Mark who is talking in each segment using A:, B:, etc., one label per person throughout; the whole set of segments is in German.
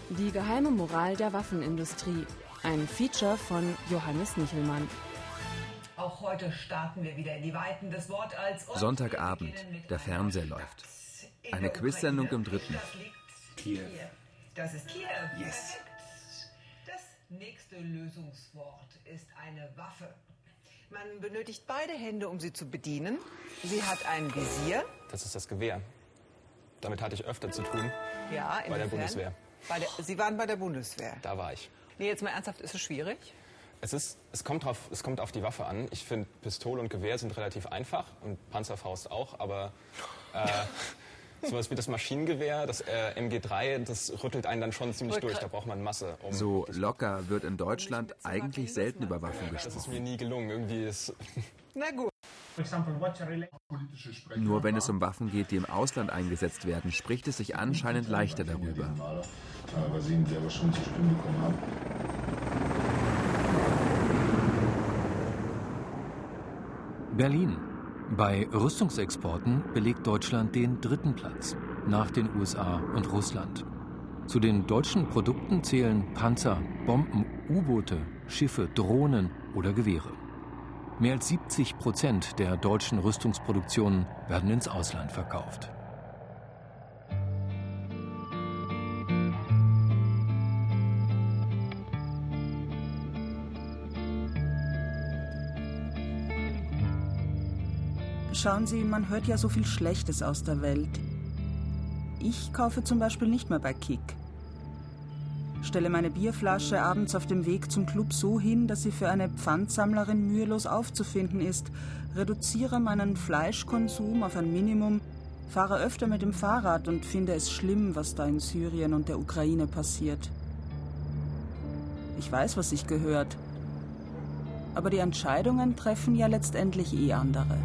A: Die geheime Moral der Waffenindustrie. Ein Feature von Johannes Nichelmann.
B: Auch heute starten wir wieder in die Weiten des Wort als
C: Sonntagabend, der Fernseher läuft. Eine Quizsendung im Dritten.
B: Kiew. Das ist Kiew.
C: Yes.
B: Das nächste Lösungswort ist eine Waffe. Man benötigt beide Hände, um sie zu bedienen. Sie hat ein Visier.
D: Das ist das Gewehr. Damit hatte ich öfter zu tun.
B: Ja,
D: bei der Bundeswehr.
B: Sie waren bei der Bundeswehr.
D: Da war ich.
B: Nee, jetzt mal ernsthaft, ist es schwierig?
D: Es kommt auf die Waffe an. Ich finde, Pistole und Gewehr sind relativ einfach und Panzerfaust auch, aber sowas wie das Maschinengewehr, das MG3, das rüttelt einen dann schon ziemlich durch. Da braucht man Masse.
C: So locker wird in Deutschland eigentlich selten über Waffen
D: Das ist
C: gesprochen.
D: mir nie gelungen. Irgendwie ist
B: Na gut.
C: Nur wenn es um Waffen geht, die im Ausland eingesetzt werden, spricht es sich anscheinend leichter darüber.
E: Aber Sie selber schon zu spüren bekommen haben.
F: Berlin. Bei Rüstungsexporten belegt Deutschland den 3. Platz, nach den USA und Russland. Zu den deutschen Produkten zählen Panzer, Bomben, U-Boote, Schiffe, Drohnen oder Gewehre. Mehr als 70% der deutschen Rüstungsproduktionen werden ins Ausland verkauft.
G: Schauen Sie, man hört ja so viel Schlechtes aus der Welt. Ich kaufe zum Beispiel nicht mehr bei Kick. Stelle meine Bierflasche abends auf dem Weg zum Club so hin, dass sie für eine Pfandsammlerin mühelos aufzufinden ist, reduziere meinen Fleischkonsum auf ein Minimum, fahre öfter mit dem Fahrrad und finde es schlimm, was da in Syrien und der Ukraine passiert. Ich weiß, was sich gehört. Aber die Entscheidungen treffen ja letztendlich andere.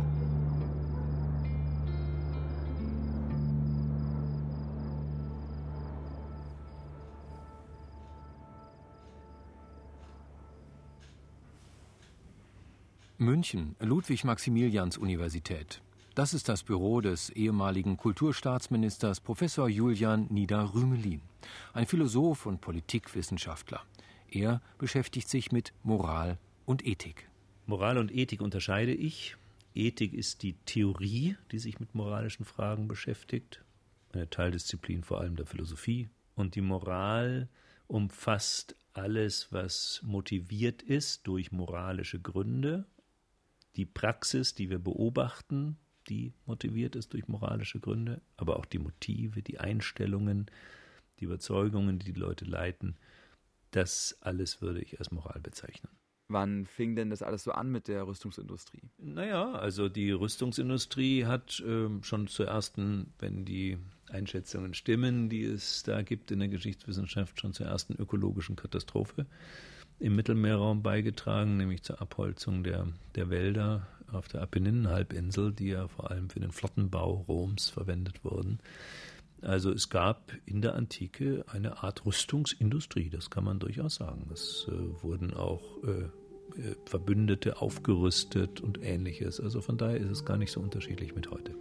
F: München, Ludwig-Maximilians-Universität. Das ist das Büro des ehemaligen Kulturstaatsministers Professor Julian Nieder-Rümelin, ein Philosoph und Politikwissenschaftler. Er beschäftigt sich mit Moral und Ethik.
H: Moral und Ethik unterscheide ich. Ethik ist die Theorie, die sich mit moralischen Fragen beschäftigt, eine Teildisziplin vor allem der Philosophie. Und die Moral umfasst alles, was motiviert ist durch moralische Gründe. Die Praxis, die wir beobachten, die motiviert ist durch moralische Gründe, aber auch die Motive, die Einstellungen, die Überzeugungen, die die Leute leiten, das alles würde ich als Moral bezeichnen.
I: Wann fing denn das alles so an mit der Rüstungsindustrie?
H: Naja, also die Rüstungsindustrie hat schon zur ersten, wenn die Einschätzungen stimmen, die es da gibt in der Geschichtswissenschaft, schon zur ersten ökologischen Katastrophe im Mittelmeerraum beigetragen, nämlich zur Abholzung der Wälder auf der Apenninenhalbinsel, die ja vor allem für den Flottenbau Roms verwendet wurden. Also es gab in der Antike eine Art Rüstungsindustrie, das kann man durchaus sagen. Es wurden auch Verbündete aufgerüstet und Ähnliches. Also von daher ist es gar nicht so unterschiedlich mit heute.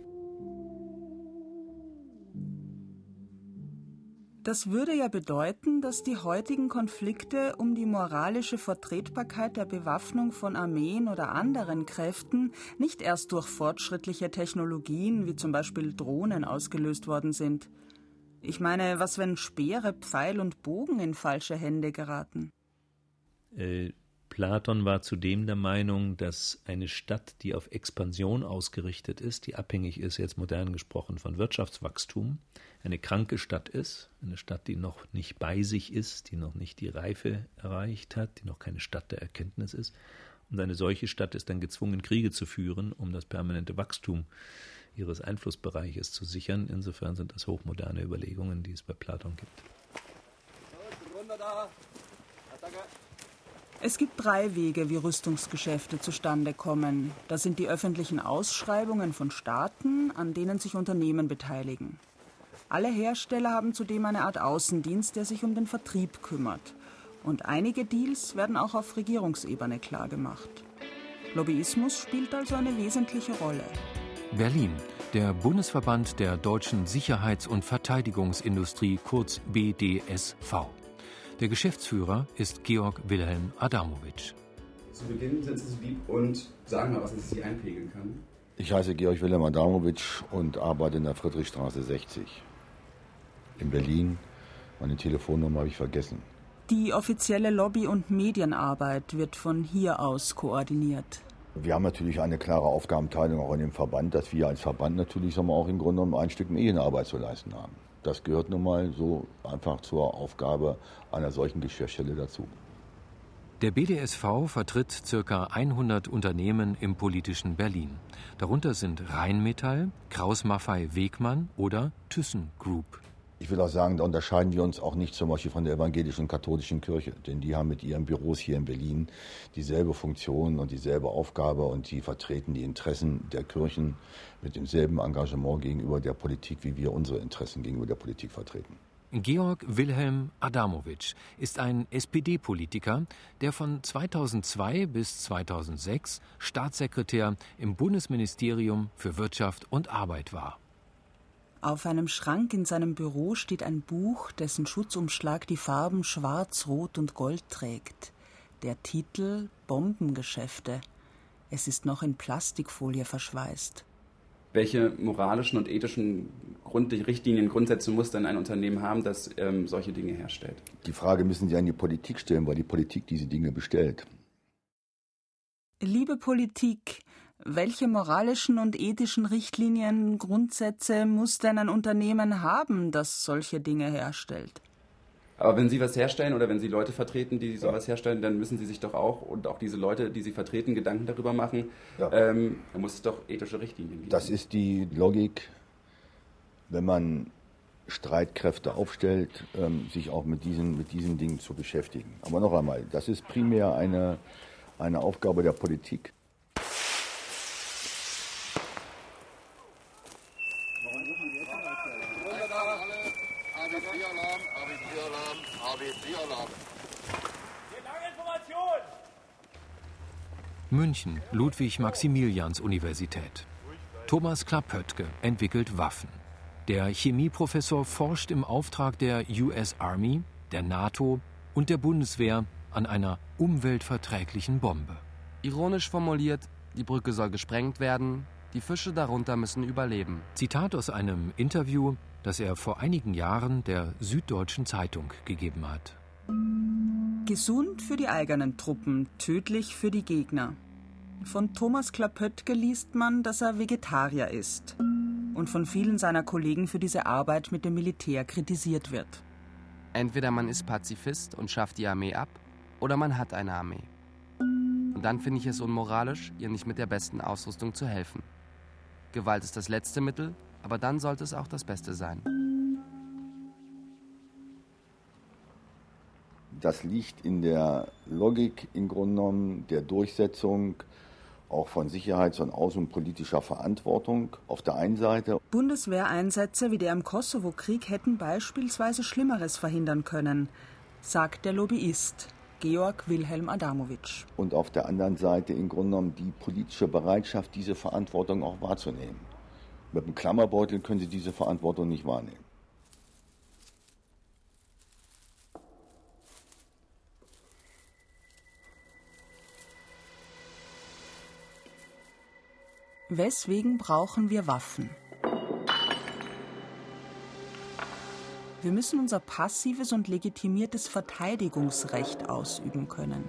G: Das würde ja bedeuten, dass die heutigen Konflikte um die moralische Vertretbarkeit der Bewaffnung von Armeen oder anderen Kräften nicht erst durch fortschrittliche Technologien wie zum Beispiel Drohnen ausgelöst worden sind. Ich meine, was wenn Speere, Pfeil und Bogen in falsche Hände geraten?
H: Platon war zudem der Meinung, dass eine Stadt, die auf Expansion ausgerichtet ist, die abhängig ist, jetzt modern gesprochen, von Wirtschaftswachstum, eine kranke Stadt ist, eine Stadt, die noch nicht bei sich ist, die noch nicht die Reife erreicht hat, die noch keine Stadt der Erkenntnis ist. Und eine solche Stadt ist dann gezwungen, Kriege zu führen, um das permanente Wachstum ihres Einflussbereiches zu sichern. Insofern sind das hochmoderne Überlegungen, die es bei Platon gibt.
G: Es gibt 3 Wege, wie Rüstungsgeschäfte zustande kommen. Das sind die öffentlichen Ausschreibungen von Staaten, an denen sich Unternehmen beteiligen. Alle Hersteller haben zudem eine Art Außendienst, der sich um den Vertrieb kümmert. Und einige Deals werden auch auf Regierungsebene klargemacht. Lobbyismus spielt also eine wesentliche Rolle.
F: Berlin, der Bundesverband der deutschen Sicherheits- und Verteidigungsindustrie, kurz BDSV. Der Geschäftsführer ist Georg Wilhelm Adamowitsch.
J: Zu Beginn sind Sie so lieb und sagen mal, was es Sie einpegeln kann.
E: Ich heiße Georg Wilhelm Adamowitsch und arbeite in der Friedrichstraße 60 in Berlin. Meine Telefonnummer habe ich vergessen.
G: Die offizielle Lobby- und Medienarbeit wird von hier aus koordiniert.
E: Wir haben natürlich eine klare Aufgabenteilung auch in dem Verband, dass wir als Verband natürlich auch im Grunde genommen ein Stück Medienarbeit zu leisten haben. Das gehört nun mal so einfach zur Aufgabe einer solchen Geschäftsstelle dazu.
F: Der BDSV vertritt ca. 100 Unternehmen im politischen Berlin. Darunter sind Rheinmetall, Krauss-Maffei-Wegmann oder ThyssenKrupp.
E: Ich will auch sagen, da unterscheiden wir uns auch nicht zum Beispiel von der evangelischen und katholischen Kirche. Denn die haben mit ihren Büros hier in Berlin dieselbe Funktion und dieselbe Aufgabe. Und die vertreten die Interessen der Kirchen mit demselben Engagement gegenüber der Politik, wie wir unsere Interessen gegenüber der Politik vertreten.
F: Georg Wilhelm Adamowitsch ist ein SPD-Politiker, der von 2002 bis 2006 Staatssekretär im Bundesministerium für Wirtschaft und Arbeit war.
G: Auf einem Schrank in seinem Büro steht ein Buch, dessen Schutzumschlag die Farben Schwarz, Rot und Gold trägt. Der Titel Bombengeschäfte. Es ist noch in Plastikfolie verschweißt.
J: Welche moralischen und ethischen Richtlinien, Grundsätze muss denn ein Unternehmen haben, das solche Dinge herstellt?
E: Die Frage müssen Sie an die Politik stellen, weil die Politik diese Dinge bestellt.
G: Liebe Politik, welche moralischen und ethischen Richtlinien, Grundsätze muss denn ein Unternehmen haben, das solche Dinge herstellt?
J: Aber wenn Sie was herstellen oder wenn Sie Leute vertreten, die sowas herstellen, dann müssen Sie sich doch auch und auch diese Leute, die Sie vertreten, Gedanken darüber machen. Ja. Da muss es doch ethische Richtlinien geben.
E: Das ist die Logik, wenn man Streitkräfte aufstellt, sich auch mit diesen Dingen zu beschäftigen. Aber noch einmal, das ist primär eine Aufgabe der Politik.
F: München, Ludwig-Maximilians-Universität. Thomas Klappöttke entwickelt Waffen. Der Chemieprofessor forscht im Auftrag der US Army, der NATO und der Bundeswehr an einer umweltverträglichen Bombe.
K: Ironisch formuliert, die Brücke soll gesprengt werden, die Fische darunter müssen überleben.
F: Zitat aus einem Interview, das er vor einigen Jahren der Süddeutschen Zeitung gegeben hat.
G: Gesund für die eigenen Truppen, tödlich für die Gegner. Von Thomas Klappöttke liest man, dass er Vegetarier ist und von vielen seiner Kollegen für diese Arbeit mit dem Militär kritisiert wird.
K: Entweder man ist Pazifist und schafft die Armee ab, oder man hat eine Armee. Und dann finde ich es unmoralisch, ihr nicht mit der besten Ausrüstung zu helfen. Gewalt ist das letzte Mittel, aber dann sollte es auch das Beste sein.
E: Das liegt in der Logik im Grunde genommen der Durchsetzung auch von sicherheits- und außenpolitischer Verantwortung auf der einen Seite.
G: Bundeswehreinsätze wie der im Kosovo-Krieg hätten beispielsweise Schlimmeres verhindern können, sagt der Lobbyist Georg Wilhelm Adamowitsch.
E: Und auf der anderen Seite im Grunde genommen die politische Bereitschaft, diese Verantwortung auch wahrzunehmen. Mit dem Klammerbeutel können Sie diese Verantwortung nicht wahrnehmen.
G: Weswegen brauchen wir Waffen? Wir müssen unser passives und legitimiertes Verteidigungsrecht ausüben können.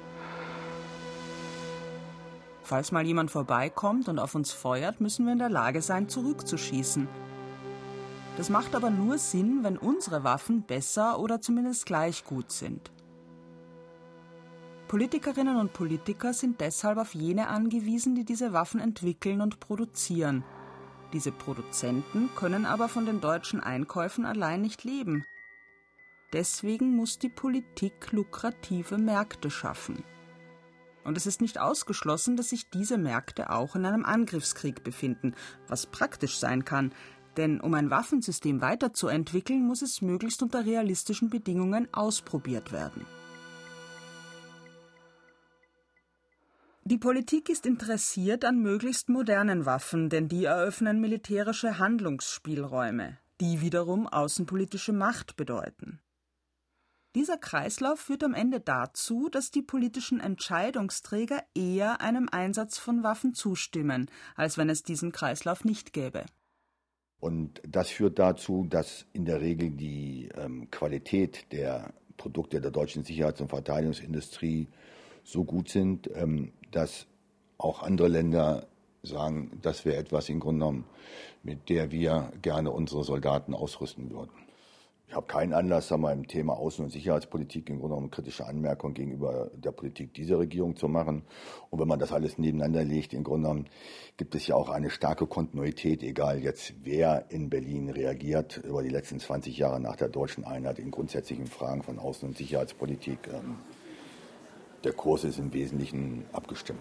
G: Falls mal jemand vorbeikommt und auf uns feuert, müssen wir in der Lage sein, zurückzuschießen. Das macht aber nur Sinn, wenn unsere Waffen besser oder zumindest gleich gut sind. Politikerinnen und Politiker sind deshalb auf jene angewiesen, die diese Waffen entwickeln und produzieren. Diese Produzenten können aber von den deutschen Einkäufen allein nicht leben. Deswegen muss die Politik lukrative Märkte schaffen. Und es ist nicht ausgeschlossen, dass sich diese Märkte auch in einem Angriffskrieg befinden, was praktisch sein kann. Denn um ein Waffensystem weiterzuentwickeln, muss es möglichst unter realistischen Bedingungen ausprobiert werden. Die Politik ist interessiert an möglichst modernen Waffen, denn die eröffnen militärische Handlungsspielräume, die wiederum außenpolitische Macht bedeuten. Dieser Kreislauf führt am Ende dazu, dass die politischen Entscheidungsträger eher einem Einsatz von Waffen zustimmen, als wenn es diesen Kreislauf nicht gäbe.
E: Und das führt dazu, dass in der Regel die Qualität der Produkte der deutschen Sicherheits- und Verteidigungsindustrie so gut sind, dass auch andere Länder sagen, das wäre etwas im Grunde genommen, mit der wir gerne unsere Soldaten ausrüsten würden. Ich habe keinen Anlass, im Thema Außen- und Sicherheitspolitik im Grunde genommen kritische Anmerkungen gegenüber der Politik dieser Regierung zu machen. Und wenn man das alles nebeneinander legt, im Grunde genommen gibt es ja auch eine starke Kontinuität, egal jetzt wer in Berlin reagiert, über die letzten 20 Jahre nach der deutschen Einheit in grundsätzlichen Fragen von Außen- und Sicherheitspolitik. Der Kurs ist im Wesentlichen abgestimmt.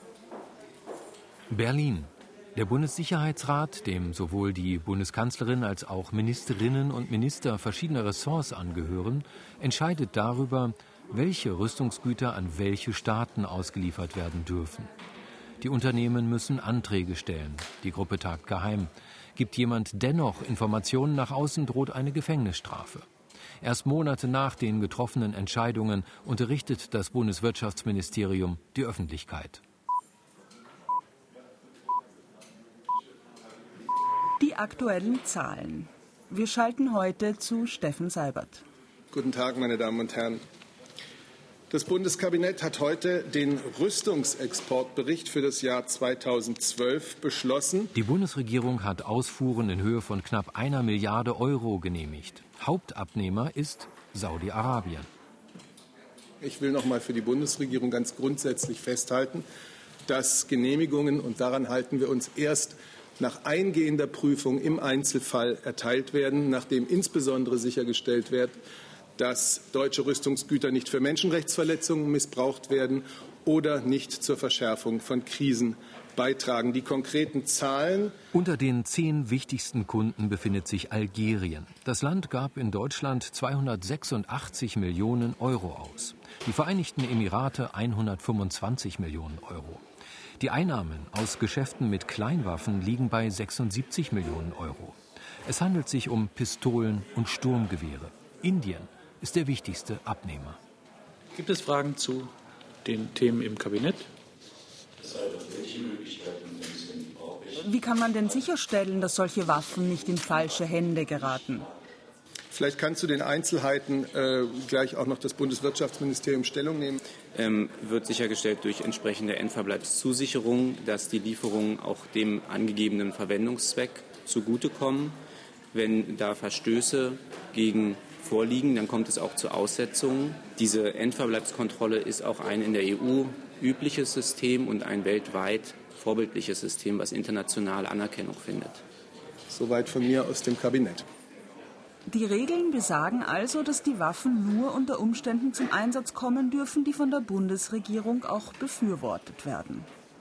F: Berlin. Der Bundessicherheitsrat, dem sowohl die Bundeskanzlerin als auch Ministerinnen und Minister verschiedener Ressorts angehören, entscheidet darüber, welche Rüstungsgüter an welche Staaten ausgeliefert werden dürfen. Die Unternehmen müssen Anträge stellen. Die Gruppe tagt geheim. Gibt jemand dennoch Informationen nach außen, droht eine Gefängnisstrafe. Erst Monate nach den getroffenen Entscheidungen unterrichtet das Bundeswirtschaftsministerium die Öffentlichkeit.
G: Die aktuellen Zahlen. Wir schalten heute zu Steffen Seibert.
L: Guten Tag, meine Damen und Herren. Das Bundeskabinett hat heute den Rüstungsexportbericht für das Jahr 2012 beschlossen.
F: Die Bundesregierung hat Ausfuhren in Höhe von knapp 1 Milliarde Euro genehmigt. Hauptabnehmer ist Saudi-Arabien.
L: Ich will noch mal für die Bundesregierung ganz grundsätzlich festhalten, dass Genehmigungen, und daran halten wir uns, erst nach eingehender Prüfung im Einzelfall erteilt werden, nachdem insbesondere sichergestellt wird, dass deutsche Rüstungsgüter nicht für Menschenrechtsverletzungen missbraucht werden oder nicht zur Verschärfung von Krisen beitragen. Die konkreten Zahlen.
F: Unter den 10 wichtigsten Kunden befindet sich Algerien. Das Land gab in Deutschland 286 Millionen Euro aus. Die Vereinigten Emirate 125 Millionen Euro. Die Einnahmen aus Geschäften mit Kleinwaffen liegen bei 76 Millionen Euro. Es handelt sich um Pistolen und Sturmgewehre. Indien ist der wichtigste Abnehmer.
M: Gibt es Fragen zu den Themen im Kabinett?
G: Wie kann man denn sicherstellen, dass solche Waffen nicht in falsche Hände geraten?
L: Vielleicht kann zu den Einzelheiten gleich auch noch das Bundeswirtschaftsministerium Stellung nehmen.
N: Wird sichergestellt durch entsprechende Endverbleibszusicherung, dass die Lieferungen auch dem angegebenen Verwendungszweck zugutekommen. Wenn da Verstöße gegen vorliegen, dann kommt es auch zu Aussetzungen. Diese Endverbleibskontrolle ist auch ein in der EU übliches System und ein weltweit vorbildliches System, was international Anerkennung findet.
L: Soweit von mir aus dem Kabinett.
G: Die Regeln besagen also, dass die Waffen nur unter Umständen zum Einsatz kommen dürfen, die von der Bundesregierung auch befürwortet werden.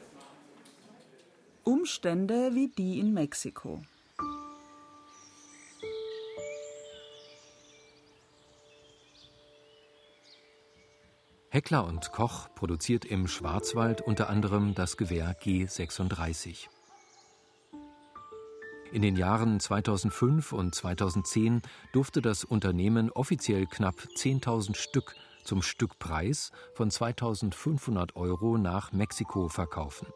G: Umstände wie die in Mexiko.
F: Heckler & Koch produziert im Schwarzwald unter anderem das Gewehr G36. In den Jahren 2005 und 2010 durfte das Unternehmen offiziell knapp 10.000 Stück zum Stückpreis von 2.500 Euro nach Mexiko verkaufen.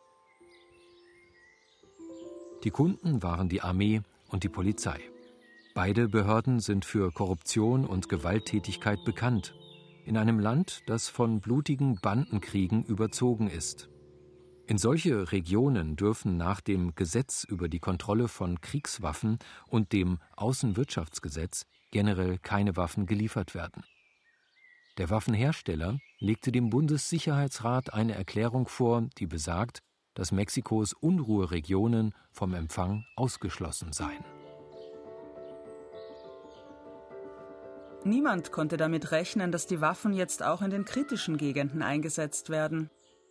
F: Die Kunden waren die Armee und die Polizei. Beide Behörden sind für Korruption und Gewalttätigkeit bekannt, in einem Land, das von blutigen Bandenkriegen überzogen ist. In solche Regionen dürfen nach dem Gesetz über die Kontrolle von Kriegswaffen und dem Außenwirtschaftsgesetz generell keine Waffen geliefert werden. Der Waffenhersteller legte dem Bundessicherheitsrat eine Erklärung vor, die besagt, dass Mexikos Unruheregionen vom Empfang ausgeschlossen seien.
G: Niemand konnte damit rechnen, dass die Waffen jetzt auch in den kritischen Gegenden eingesetzt werden.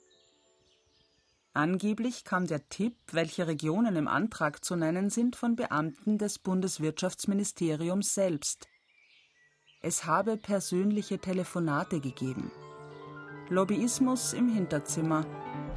G: Angeblich kam der Tipp, welche Regionen im Antrag zu nennen sind, von Beamten des Bundeswirtschaftsministeriums selbst. Es habe persönliche Telefonate gegeben. Lobbyismus im Hinterzimmer.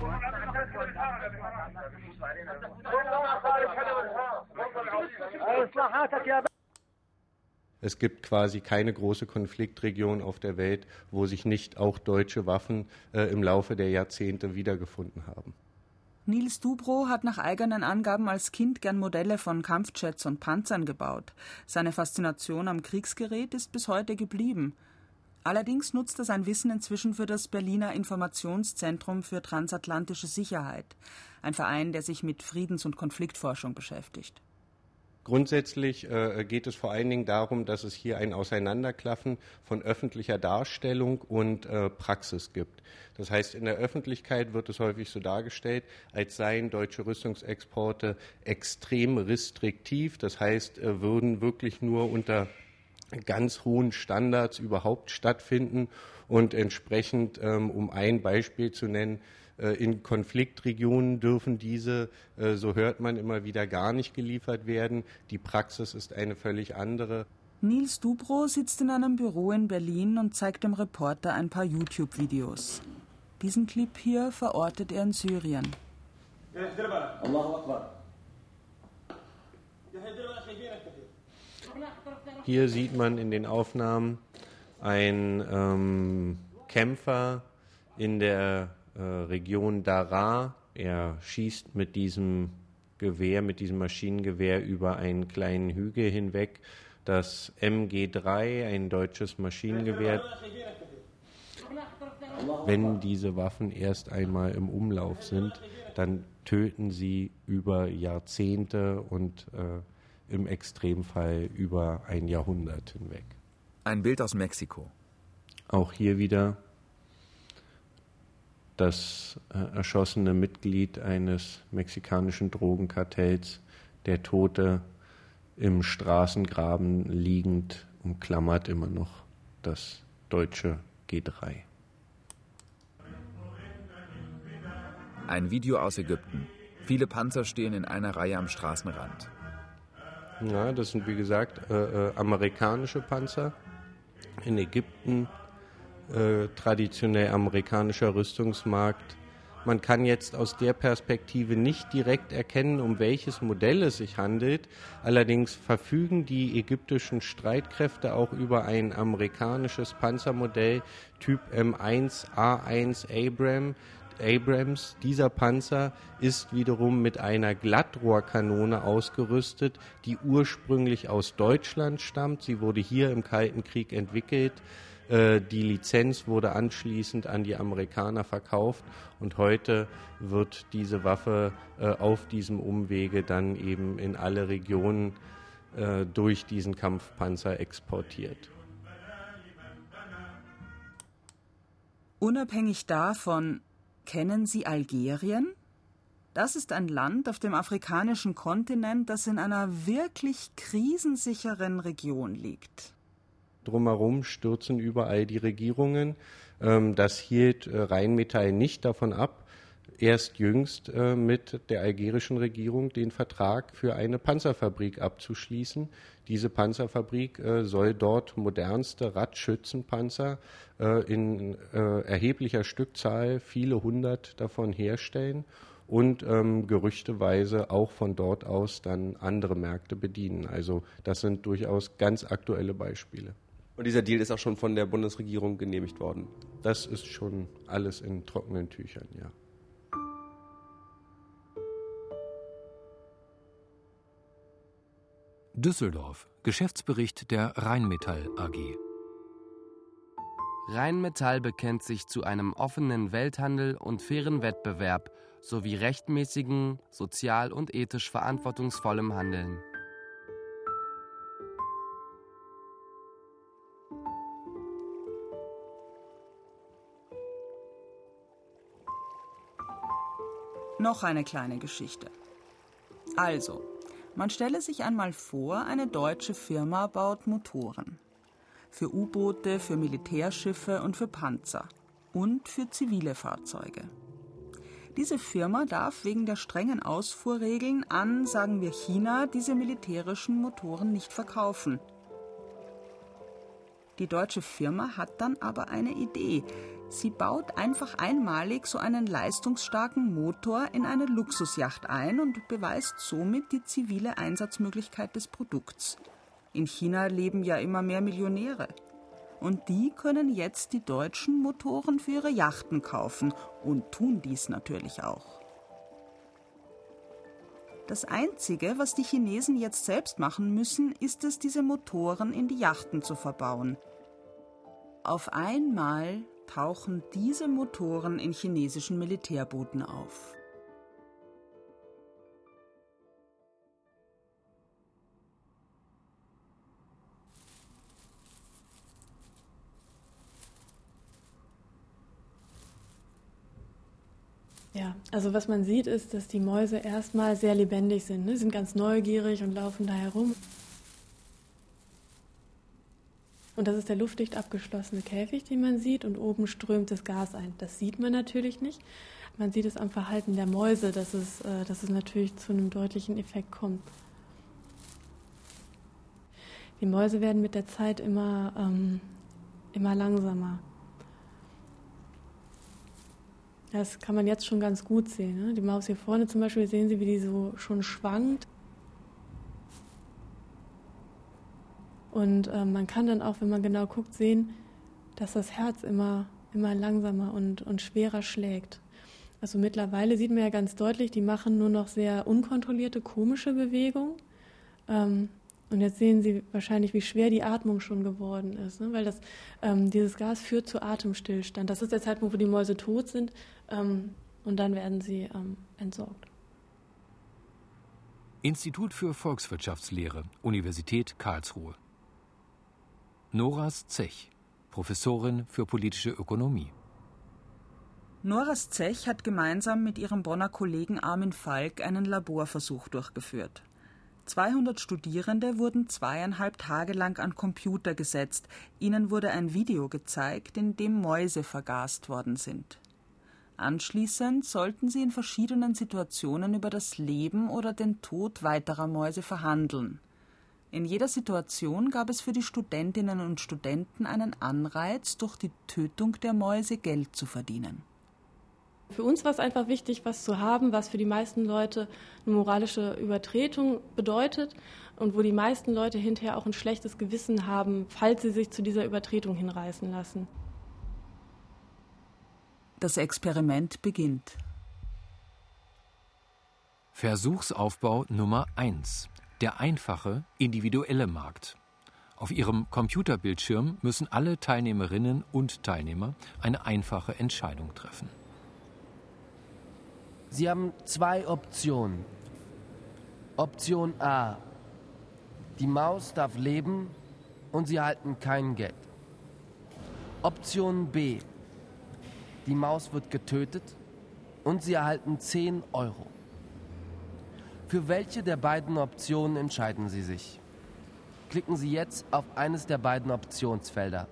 O: Es gibt quasi keine große Konfliktregion auf der Welt, wo sich nicht auch deutsche Waffen im Laufe der Jahrzehnte wiedergefunden haben.
G: Niels Dubrow hat nach eigenen Angaben als Kind gern Modelle von Kampfjets und Panzern gebaut. Seine Faszination am Kriegsgerät ist bis heute geblieben. Allerdings nutzt er sein Wissen inzwischen für das Berliner Informationszentrum für transatlantische Sicherheit, ein Verein, der sich mit Friedens- und Konfliktforschung beschäftigt.
O: Grundsätzlich geht es vor allen Dingen darum, dass es hier ein Auseinanderklaffen von öffentlicher Darstellung und Praxis gibt. Das heißt, in der Öffentlichkeit wird es häufig so dargestellt, als seien deutsche Rüstungsexporte extrem restriktiv. Das heißt, würden wirklich nur unter ganz hohen Standards überhaupt stattfinden und entsprechend, um ein Beispiel zu nennen, in Konfliktregionen dürfen diese, so hört man immer wieder, gar nicht geliefert werden. Die Praxis ist eine völlig andere.
G: Niels Dubrow sitzt in einem Büro in Berlin und zeigt dem Reporter ein paar YouTube-Videos. Diesen Clip hier verortet er in Syrien.
O: Hier sieht man in den Aufnahmen einen Kämpfer in der Region Daraa. Er schießt mit diesem Gewehr, mit diesem Maschinengewehr über einen kleinen Hügel hinweg. Das MG3, ein deutsches Maschinengewehr. Wenn diese Waffen erst einmal im Umlauf sind, dann töten sie über Jahrzehnte und im Extremfall über ein Jahrhundert hinweg.
C: Ein Bild aus Mexiko.
O: Auch hier wieder das erschossene Mitglied eines mexikanischen Drogenkartells, der Tote im Straßengraben liegend, umklammert immer noch das deutsche G3.
C: Ein Video aus Ägypten. Viele Panzer stehen in einer Reihe am Straßenrand.
O: Ja, das sind wie gesagt amerikanische Panzer. In Ägypten traditionell amerikanischer Rüstungsmarkt. Man kann jetzt aus der Perspektive nicht direkt erkennen, um welches Modell es sich handelt. Allerdings verfügen die ägyptischen Streitkräfte auch über ein amerikanisches Panzermodell Typ M1A1 Abrams. Dieser Panzer ist wiederum mit einer Glattrohrkanone ausgerüstet, die ursprünglich aus Deutschland stammt. Sie wurde hier im Kalten Krieg entwickelt. Die Lizenz wurde anschließend an die Amerikaner verkauft und heute wird diese Waffe auf diesem Umwege dann eben in alle Regionen durch diesen Kampfpanzer exportiert.
G: Unabhängig davon, kennen Sie Algerien? Das ist ein Land auf dem afrikanischen Kontinent, das in einer wirklich krisensicheren Region liegt.
O: Drumherum stürzen überall die Regierungen. Das hielt Rheinmetall nicht davon ab, erst jüngst mit der algerischen Regierung den Vertrag für eine Panzerfabrik abzuschließen. Diese Panzerfabrik soll dort modernste Radschützenpanzer in erheblicher Stückzahl, viele hundert davon herstellen und gerüchteweise auch von dort aus dann andere Märkte bedienen. Also das sind durchaus ganz aktuelle Beispiele.
P: Und dieser Deal ist auch schon von der Bundesregierung genehmigt worden?
O: Das ist schon alles in trockenen Tüchern, ja.
F: Düsseldorf. Geschäftsbericht der Rheinmetall AG.
K: Rheinmetall bekennt sich zu einem offenen Welthandel und fairen Wettbewerb sowie rechtmäßigen, sozial und ethisch verantwortungsvollem Handeln.
G: Noch eine kleine Geschichte. Also, man stelle sich einmal vor, eine deutsche Firma baut Motoren. Für U-Boote, für Militärschiffe und für Panzer. Und für zivile Fahrzeuge. Diese Firma darf wegen der strengen Ausfuhrregeln an, sagen wir China, diese militärischen Motoren nicht verkaufen. Die deutsche Firma hat dann aber eine Idee. Sie baut einfach einmalig so einen leistungsstarken Motor in eine Luxusjacht ein und beweist somit die zivile Einsatzmöglichkeit des Produkts. In China leben ja immer mehr Millionäre. Und die können jetzt die deutschen Motoren für ihre Yachten kaufen und tun dies natürlich auch. Das Einzige, was die Chinesen jetzt selbst machen müssen, ist es, diese Motoren in die Yachten zu verbauen. Auf einmal tauchen diese Motoren in chinesischen Militärbooten auf.
Q: Ja, also was man sieht, ist, dass die Mäuse erstmal sehr lebendig sind. Ne? Sie sind ganz neugierig und laufen da herum. Und das ist der luftdicht abgeschlossene Käfig, den man sieht, und oben strömt das Gas ein. Das sieht man natürlich nicht. Man sieht es am Verhalten der Mäuse, dass es natürlich zu einem deutlichen Effekt kommt. Die Mäuse werden mit der Zeit immer langsamer. Das kann man jetzt schon ganz gut sehen. Ne? Die Maus hier vorne zum Beispiel, sehen Sie, wie die so schon schwankt. Und man kann dann auch, wenn man genau guckt, sehen, dass das Herz immer langsamer und schwerer schlägt. Also mittlerweile sieht man ja ganz deutlich, die machen nur noch sehr unkontrollierte, komische Bewegungen. Und jetzt sehen Sie wahrscheinlich, wie schwer die Atmung schon geworden ist, ne? Weil dieses Gas führt zu Atemstillstand. Das ist der Zeitpunkt, wo die Mäuse tot sind, und dann werden sie entsorgt.
F: Institut für Volkswirtschaftslehre, Universität Karlsruhe. Noras Zech, Professorin für politische Ökonomie.
G: Noras Zech hat gemeinsam mit ihrem Bonner Kollegen Armin Falk einen Laborversuch durchgeführt. 200 Studierende wurden 2,5 Tage lang an Computer gesetzt. Ihnen wurde ein Video gezeigt, in dem Mäuse vergast worden sind. Anschließend sollten sie in verschiedenen Situationen über das Leben oder den Tod weiterer Mäuse verhandeln. In jeder Situation gab es für die Studentinnen und Studenten einen Anreiz, durch die Tötung der Mäuse Geld zu verdienen.
Q: Für uns war es einfach wichtig, was zu haben, was für die meisten Leute eine moralische Übertretung bedeutet und wo die meisten Leute hinterher auch ein schlechtes Gewissen haben, falls sie sich zu dieser Übertretung hinreißen lassen.
G: Das Experiment beginnt.
F: Versuchsaufbau Nummer 1. Der einfache, individuelle Markt. Auf ihrem Computerbildschirm müssen alle Teilnehmerinnen und Teilnehmer eine einfache Entscheidung treffen.
K: Sie haben 2 Optionen. Option A. Die Maus darf leben und Sie erhalten kein Geld. Option B. Die Maus wird getötet und Sie erhalten 10 Euro. Für welche der beiden Optionen entscheiden Sie sich? Klicken Sie jetzt auf eines der beiden Optionsfelder.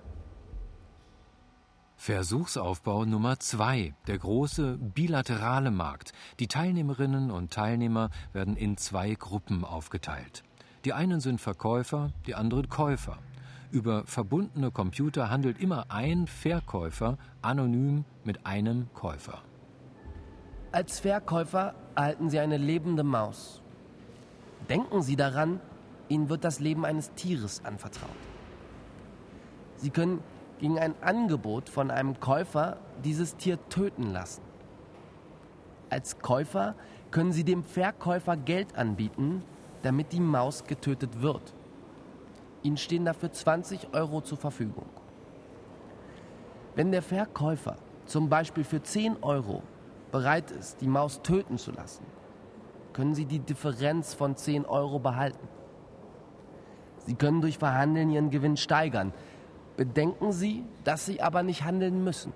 F: Versuchsaufbau Nummer 2, der große bilaterale Markt. Die Teilnehmerinnen und Teilnehmer werden in 2 Gruppen aufgeteilt. Die einen sind Verkäufer, die anderen Käufer. Über verbundene Computer handelt immer ein Verkäufer anonym mit einem Käufer.
K: Als Verkäufer erhalten Sie eine lebende Maus. Denken Sie daran, Ihnen wird das Leben eines Tieres anvertraut. Sie können gegen ein Angebot von einem Käufer dieses Tier töten lassen. Als Käufer können Sie dem Verkäufer Geld anbieten, damit die Maus getötet wird. Ihnen stehen dafür 20 Euro zur Verfügung. Wenn der Verkäufer zum Beispiel für 10 Euro bereit ist, die Maus töten zu lassen, können Sie die Differenz von 10 Euro behalten. Sie können durch Verhandeln Ihren Gewinn steigern. Bedenken Sie, dass Sie aber nicht handeln müssen.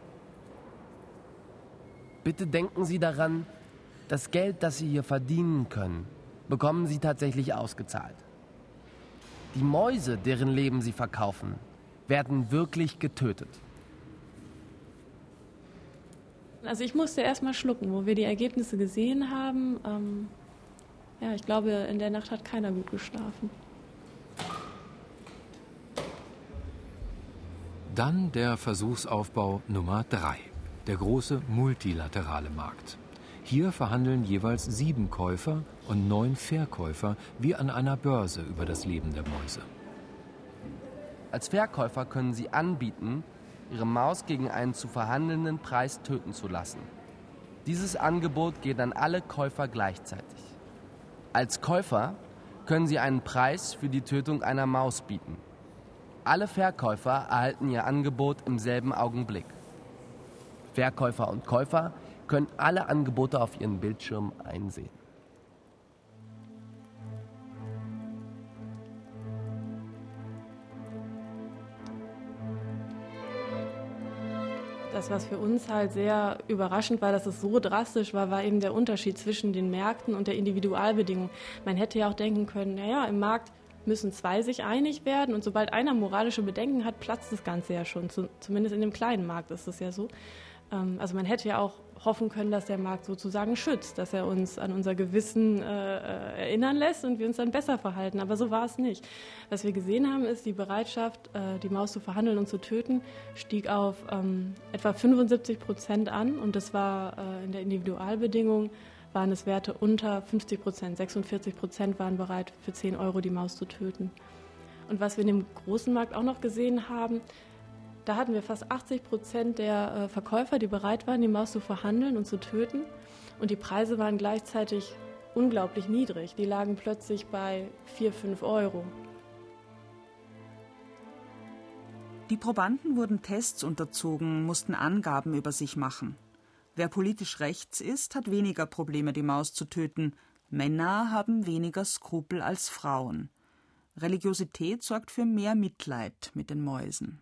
K: Bitte denken Sie daran, das Geld, das Sie hier verdienen können, bekommen Sie tatsächlich ausgezahlt. Die Mäuse, deren Leben Sie verkaufen, werden wirklich getötet.
Q: Also ich musste erst mal schlucken, wo wir die Ergebnisse gesehen haben. Ich glaube, in der Nacht hat keiner gut geschlafen.
F: Dann der Versuchsaufbau Nummer 3, der große multilaterale Markt. Hier verhandeln jeweils 7 Käufer und 9 Verkäufer wie an einer Börse über das Leben der Mäuse.
K: Als Verkäufer können Sie anbieten, Ihre Maus gegen einen zu verhandelnden Preis töten zu lassen. Dieses Angebot geht an alle Käufer gleichzeitig. Als Käufer können Sie einen Preis für die Tötung einer Maus bieten. Alle Verkäufer erhalten ihr Angebot im selben Augenblick. Verkäufer und Käufer können alle Angebote auf ihren Bildschirmen einsehen.
Q: Das, was für uns halt sehr überraschend war, dass es so drastisch war, war eben der Unterschied zwischen den Märkten und der Individualbedingung. Man hätte ja auch denken können, naja, im Markt müssen 2 sich einig werden und sobald einer moralische Bedenken hat, platzt das Ganze ja schon. Zumindest in dem kleinen Markt ist es ja so. Also man hätte ja auch hoffen können, dass der Markt sozusagen schützt, dass er uns an unser Gewissen erinnern lässt und wir uns dann besser verhalten. Aber so war es nicht. Was wir gesehen haben, ist, die Bereitschaft, die Maus zu verhandeln und zu töten, stieg auf etwa 75% an. Und das war in der Individualbedingung, waren es Werte unter 50%. 46% waren bereit, für 10 € die Maus zu töten. Und was wir in dem großen Markt auch noch gesehen haben, da hatten wir fast 80% der Verkäufer, die bereit waren, die Maus zu verhandeln und zu töten. Und die Preise waren gleichzeitig unglaublich niedrig. Die lagen plötzlich bei 4-5 €.
G: Die Probanden wurden Tests unterzogen, mussten Angaben über sich machen. Wer politisch rechts ist, hat weniger Probleme, die Maus zu töten. Männer haben weniger Skrupel als Frauen. Religiosität sorgt für mehr Mitleid mit den Mäusen.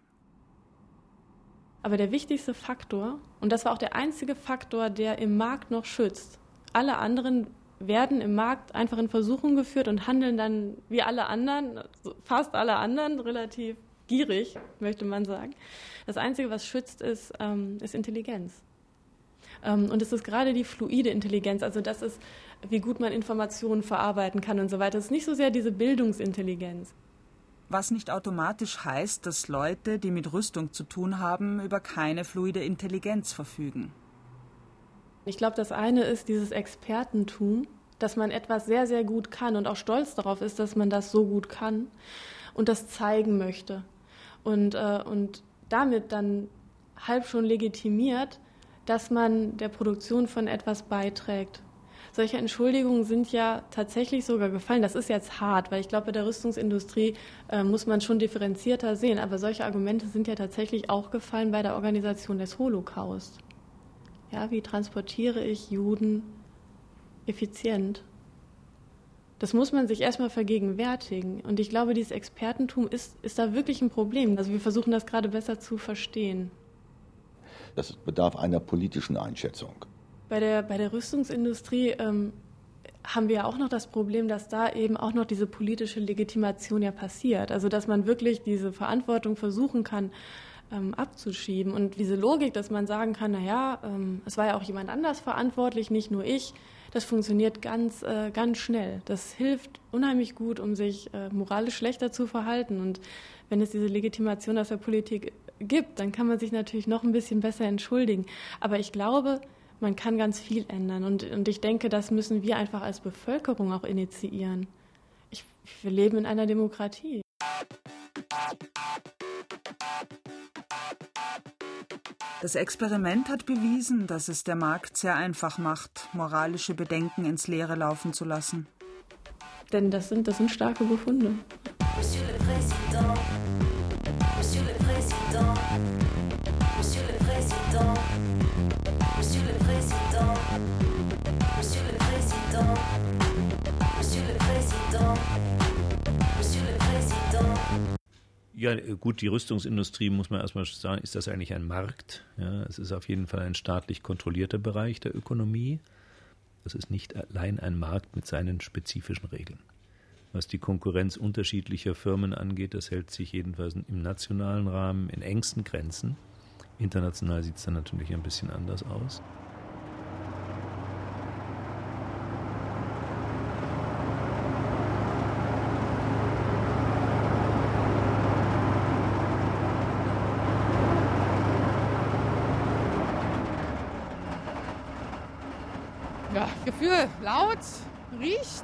Q: Aber der wichtigste Faktor, und das war auch der einzige Faktor, der im Markt noch schützt, alle anderen werden im Markt einfach in Versuchung geführt und handeln dann wie alle anderen, fast alle anderen, relativ gierig, möchte man sagen. Das Einzige, was schützt, ist Intelligenz. Und es ist gerade die fluide Intelligenz, also das ist, wie gut man Informationen verarbeiten kann und so weiter. Es ist nicht so sehr diese Bildungsintelligenz.
G: Was nicht automatisch heißt, dass Leute, die mit Rüstung zu tun haben, über keine fluide Intelligenz verfügen.
Q: Ich glaube, das eine ist dieses Expertentum, dass man etwas sehr, sehr gut kann und auch stolz darauf ist, dass man das so gut kann und das zeigen möchte. Und damit dann halb schon legitimiert, dass man der Produktion von etwas beiträgt. Solche Entschuldigungen sind ja tatsächlich sogar gefallen. Das ist jetzt hart, weil ich glaube, bei der Rüstungsindustrie muss man schon differenzierter sehen. Aber solche Argumente sind ja tatsächlich auch gefallen bei der Organisation des Holocaust. Ja, wie transportiere ich Juden effizient? Das muss man sich erstmal vergegenwärtigen. Und ich glaube, dieses Expertentum ist da wirklich ein Problem. Also wir versuchen das gerade besser zu verstehen.
E: Das bedarf einer politischen Einschätzung.
Q: Bei der Rüstungsindustrie haben wir ja auch noch das Problem, dass da eben auch noch diese politische Legitimation ja passiert. Also dass man wirklich diese Verantwortung versuchen kann abzuschieben. Und diese Logik, dass man sagen kann, naja, es war ja auch jemand anders verantwortlich, nicht nur ich, das funktioniert ganz schnell. Das hilft unheimlich gut, um sich moralisch schlechter zu verhalten. Und wenn es diese Legitimation aus der Politik gibt, dann kann man sich natürlich noch ein bisschen besser entschuldigen. Aber ich glaube, man kann ganz viel ändern. Und ich denke, das müssen wir einfach als Bevölkerung auch initiieren. Wir leben in einer Demokratie.
G: Das Experiment hat bewiesen, dass es der Markt sehr einfach macht, moralische Bedenken ins Leere laufen zu lassen.
Q: Denn das sind starke Befunde.
R: Monsieur le Président, Monsieur le Président, Monsieur le Président, Monsieur le Président, Monsieur le Président, Monsieur le Président, Monsieur le Président.
H: Ja, gut, die Rüstungsindustrie, muss man erstmal sagen, ist das eigentlich ein Markt? Ja, es ist auf jeden Fall ein staatlich kontrollierter Bereich der Ökonomie. Es ist nicht allein ein Markt mit seinen spezifischen Regeln. Was die Konkurrenz unterschiedlicher Firmen angeht, das hält sich jedenfalls im nationalen Rahmen in engsten Grenzen. International sieht es dann natürlich ein bisschen anders aus.
S: Ja, Gefühl, laut, riecht.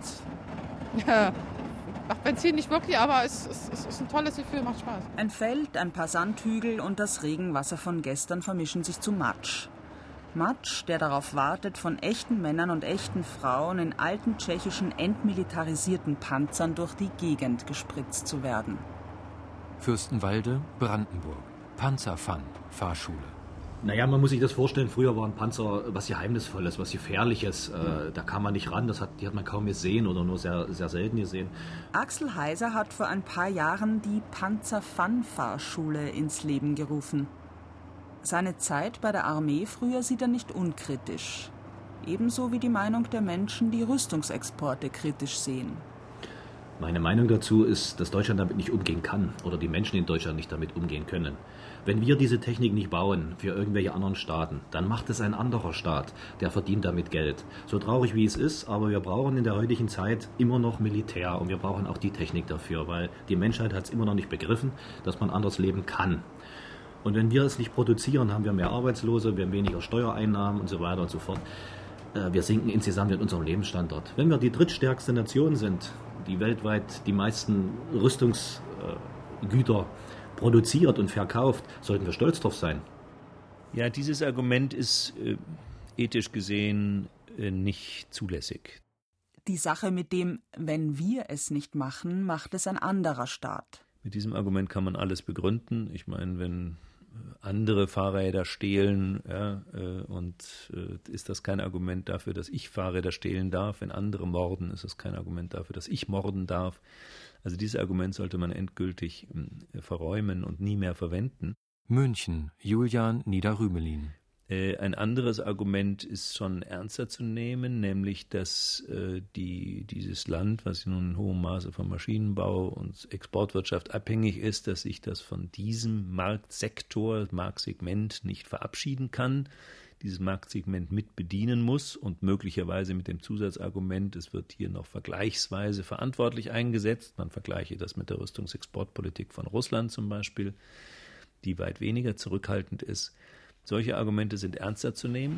S: Macht Benzin nicht wirklich, aber es ist ein tolles Gefühl, macht Spaß.
G: Ein Feld, ein paar Sandhügel und das Regenwasser von gestern vermischen sich zu Matsch. Matsch, der darauf wartet, von echten Männern und echten Frauen in alten tschechischen entmilitarisierten Panzern durch die Gegend gespritzt zu werden.
F: Fürstenwalde, Brandenburg. Panzerfun-Fahrschule.
T: Naja, man muss sich das vorstellen, früher waren Panzer was Geheimnisvolles, was Gefährliches. Da kam man nicht ran, die hat man kaum gesehen oder nur sehr, sehr selten gesehen.
G: Axel Heiser hat vor ein paar Jahren die Panzerfun-Fahrschule ins Leben gerufen. Seine Zeit bei der Armee früher sieht er nicht unkritisch. Ebenso wie die Meinung der Menschen, die Rüstungsexporte kritisch sehen.
T: Meine Meinung dazu ist, dass Deutschland damit nicht umgehen kann oder die Menschen in Deutschland nicht damit umgehen können. Wenn wir diese Technik nicht bauen für irgendwelche anderen Staaten, dann macht es ein anderer Staat, der verdient damit Geld. So traurig wie es ist, aber wir brauchen in der heutigen Zeit immer noch Militär und wir brauchen auch die Technik dafür, weil die Menschheit hat es immer noch nicht begriffen, dass man anders leben kann. Und wenn wir es nicht produzieren, haben wir mehr Arbeitslose, wir haben weniger Steuereinnahmen und so weiter und so fort. Wir sinken insgesamt in unserem Lebensstandard. Wenn wir die drittstärkste Nation sind, die weltweit die meisten Rüstungsgüter produziert und verkauft, sollten wir stolz drauf sein.
H: Ja, dieses Argument ist ethisch gesehen nicht zulässig.
G: Die Sache mit dem, wenn wir es nicht machen, macht es ein anderer Staat.
H: Mit diesem Argument kann man alles begründen. Ich meine, wenn andere Fahrräder stehlen, ist das kein Argument dafür, dass ich Fahrräder stehlen darf. Wenn andere morden, ist das kein Argument dafür, dass ich morden darf. Also dieses Argument sollte man endgültig verräumen und nie mehr verwenden.
F: München, Julian Nieder-Rümelin.
H: Ein anderes Argument ist schon ernster zu nehmen, nämlich, dass dieses Land, was nun in hohem Maße vom Maschinenbau und Exportwirtschaft abhängig ist, dass sich das von diesem Marktsegment nicht verabschieden kann, dieses Marktsegment mit bedienen muss und möglicherweise mit dem Zusatzargument, es wird hier noch vergleichsweise verantwortlich eingesetzt. Man vergleiche das mit der Rüstungsexportpolitik von Russland zum Beispiel, die weit weniger zurückhaltend ist. Solche Argumente sind ernster zu nehmen.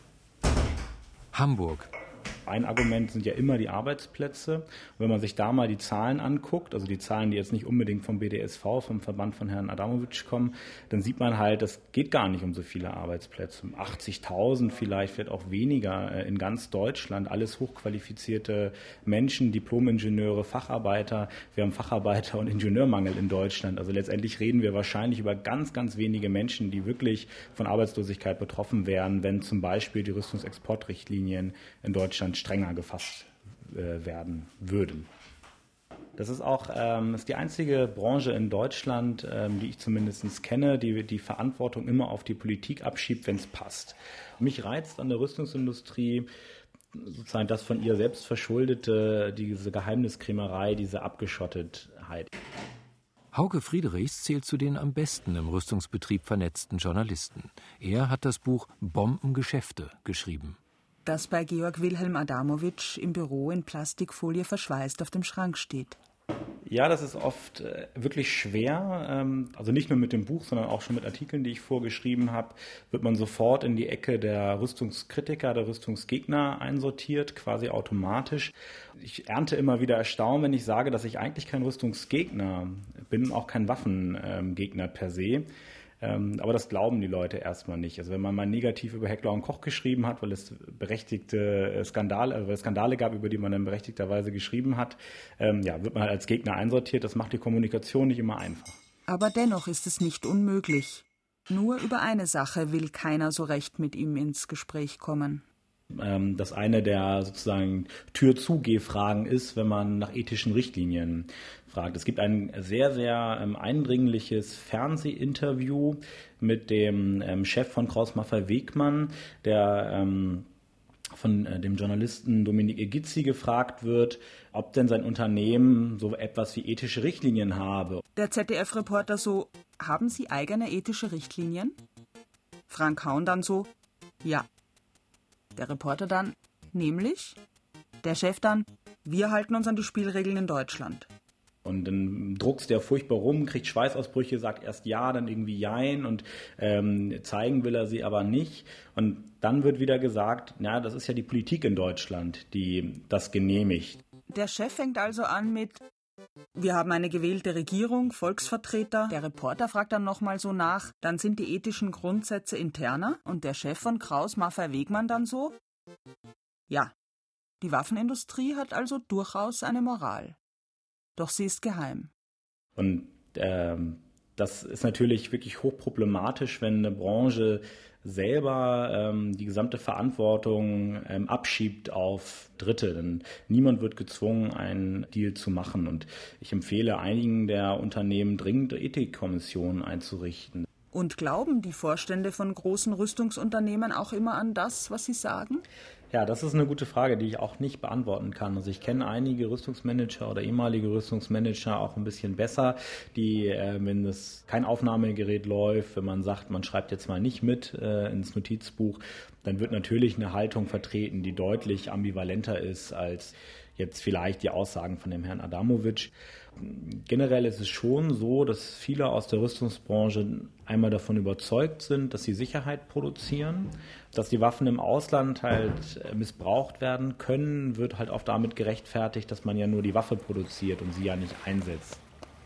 F: Hamburg.
U: Ein Argument sind ja immer die Arbeitsplätze. Und wenn man sich da mal die Zahlen anguckt, also die Zahlen, die jetzt nicht unbedingt vom BDSV, vom Verband von Herrn Adamowitsch kommen, dann sieht man halt, das geht gar nicht um so viele Arbeitsplätze. 80.000 vielleicht auch weniger in ganz Deutschland. Alles hochqualifizierte Menschen, Diplomingenieure, Facharbeiter. Wir haben Facharbeiter- und Ingenieurmangel in Deutschland. Also letztendlich reden wir wahrscheinlich über ganz, ganz wenige Menschen, die wirklich von Arbeitslosigkeit betroffen wären, wenn zum Beispiel die Rüstungsexportrichtlinien in Deutschland strenger gefasst werden würden. Das ist auch ist die einzige Branche in Deutschland, die ich zumindest kenne, die Verantwortung immer auf die Politik abschiebt, wenn es passt. Mich reizt an der Rüstungsindustrie sozusagen das von ihr selbst verschuldete, diese Geheimniskrämerei, diese Abgeschottetheit.
F: Hauke Friedrichs zählt zu den am besten im Rüstungsbetrieb vernetzten Journalisten. Er hat das Buch Bombengeschäfte geschrieben,
G: das bei Georg Wilhelm Adamowitsch im Büro in Plastikfolie verschweißt auf dem Schrank steht.
U: Ja, das ist oft wirklich schwer. Also nicht nur mit dem Buch, sondern auch schon mit Artikeln, die ich vorgeschrieben habe, wird man sofort in die Ecke der Rüstungskritiker, der Rüstungsgegner einsortiert, quasi automatisch. Ich ernte immer wieder Erstaunen, wenn ich sage, dass ich eigentlich kein Rüstungsgegner bin, auch kein Waffengegner per se. Aber das glauben die Leute erstmal nicht. Also wenn man mal negativ über Heckler und Koch geschrieben hat, weil es berechtigte Skandale gab, über die man dann berechtigterweise geschrieben hat, wird man halt als Gegner einsortiert. Das macht die Kommunikation nicht immer einfach.
G: Aber dennoch ist es nicht unmöglich. Nur über eine Sache will keiner so recht mit ihm ins Gespräch kommen.
U: Das eine der sozusagen Tür-zu-Geh-Fragen ist, wenn man nach ethischen Richtlinien fragt. Es gibt ein sehr, sehr eindringliches Fernsehinterview mit dem Chef von Krauss-Maffei-Wegmann, der von dem Journalisten Dominik Egizzi gefragt wird, ob denn sein Unternehmen so etwas wie ethische Richtlinien habe.
G: Der ZDF-Reporter so, haben Sie eigene ethische Richtlinien? Frank Haun dann so, ja. Der Reporter dann, nämlich? Der Chef dann, wir halten uns an die Spielregeln in Deutschland.
U: Und dann druckst der furchtbar rum, kriegt Schweißausbrüche, sagt erst ja, dann irgendwie jein und zeigen will er sie aber nicht. Und dann wird wieder gesagt, na, das ist ja die Politik in Deutschland, die das genehmigt.
G: Der Chef fängt also an mit: Wir haben eine gewählte Regierung, Volksvertreter. Der Reporter fragt dann nochmal so nach. Dann sind die ethischen Grundsätze interner. Und der Chef von Krauss, Maffei-Wegmann, dann so: Ja, die Waffenindustrie hat also durchaus eine Moral. Doch sie ist geheim.
U: Und das ist natürlich wirklich hochproblematisch, wenn eine Branche selber die gesamte Verantwortung abschiebt auf Dritte. Denn niemand wird gezwungen, einen Deal zu machen. Und ich empfehle einigen der Unternehmen dringend Ethikkommissionen einzurichten.
G: Und glauben die Vorstände von großen Rüstungsunternehmen auch immer an das, was sie sagen?
U: Ja, das ist eine gute Frage, die ich auch nicht beantworten kann. Also ich kenne einige Rüstungsmanager oder ehemalige Rüstungsmanager auch ein bisschen besser, die, wenn es kein Aufnahmegerät läuft, wenn man sagt, man schreibt jetzt mal nicht mit ins Notizbuch, dann wird natürlich eine Haltung vertreten, die deutlich ambivalenter ist als jetzt vielleicht die Aussagen von dem Herrn Adamovic. Generell ist es schon so, dass viele aus der Rüstungsbranche einmal davon überzeugt sind, dass sie Sicherheit produzieren. Dass die Waffen im Ausland halt missbraucht werden können, wird halt oft damit gerechtfertigt, dass man ja nur die Waffe produziert und sie ja nicht einsetzt.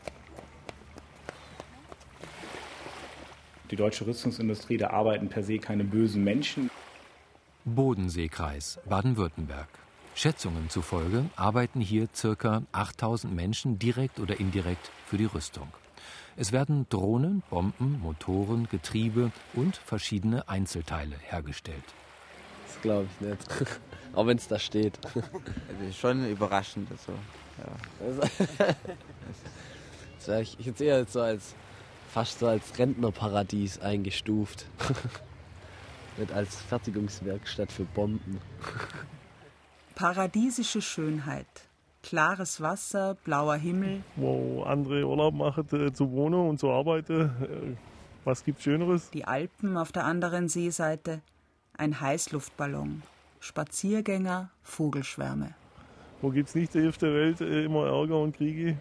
U: Die deutsche Rüstungsindustrie, da arbeiten per se keine bösen Menschen.
F: Bodenseekreis, Baden-Württemberg. Schätzungen zufolge arbeiten hier ca. 8000 Menschen direkt oder indirekt für die Rüstung. Es werden Drohnen, Bomben, Motoren, Getriebe und verschiedene Einzelteile hergestellt.
A: Das glaube ich nicht, auch wenn es da steht. Also schon überraschend. Also, ja. Das ich jetzt eher so fast so als Rentnerparadies eingestuft. Nicht als Fertigungswerkstatt für Bomben.
G: Paradiesische Schönheit. Klares Wasser, blauer Himmel.
V: Wo andere Urlaub machen zur Wohnung und zur Arbeit. Was gibt's Schöneres?
G: Die Alpen auf der anderen Seeseite. Ein Heißluftballon. Spaziergänger, Vogelschwärme.
V: Wo gibt's nicht auf der Welt immer Ärger und Kriege?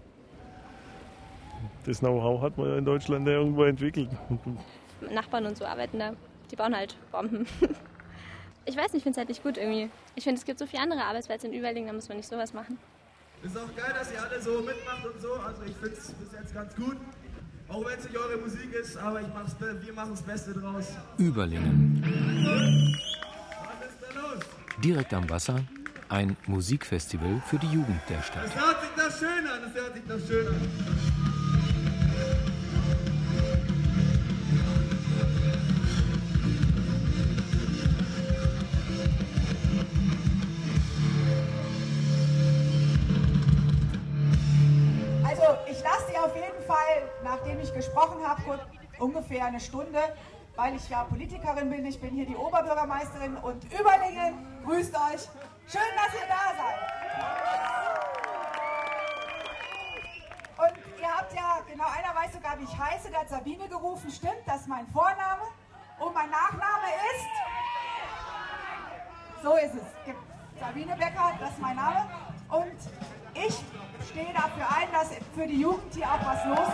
V: Das Know-how hat man ja in Deutschland irgendwo entwickelt.
W: Nachbarn und so arbeiten da. Die bauen halt Bomben. Ich weiß nicht, ich finde es halt nicht gut irgendwie. Ich finde, es gibt so viele andere Arbeitsplätze in Überlingen, da muss man nicht sowas machen.
X: Ist auch geil, dass ihr alle so mitmacht und so. Also ich finde es bis jetzt ganz gut. Auch wenn es nicht eure Musik ist, aber wir machen das Beste draus.
F: Überlingen.
X: Was ist da los?
F: Direkt am Wasser ein Musikfestival für die Jugend der Stadt.
X: Es hört sich das schön an, es hört sich das schön an.
Y: Ich lasse Sie auf jeden Fall, nachdem ich gesprochen habe, ungefähr eine Stunde, weil ich ja Politikerin bin. Ich bin hier die Oberbürgermeisterin und Überlingen grüßt euch. Schön, dass ihr da seid. Und ihr habt ja, genau einer weiß sogar, wie ich heiße, der hat Sabine gerufen. Stimmt, das ist mein Vorname. Und mein Nachname ist... So ist es. Sabine Becker, das ist mein Name. Und ich stehe dafür ein, dass für die Jugend hier auch was los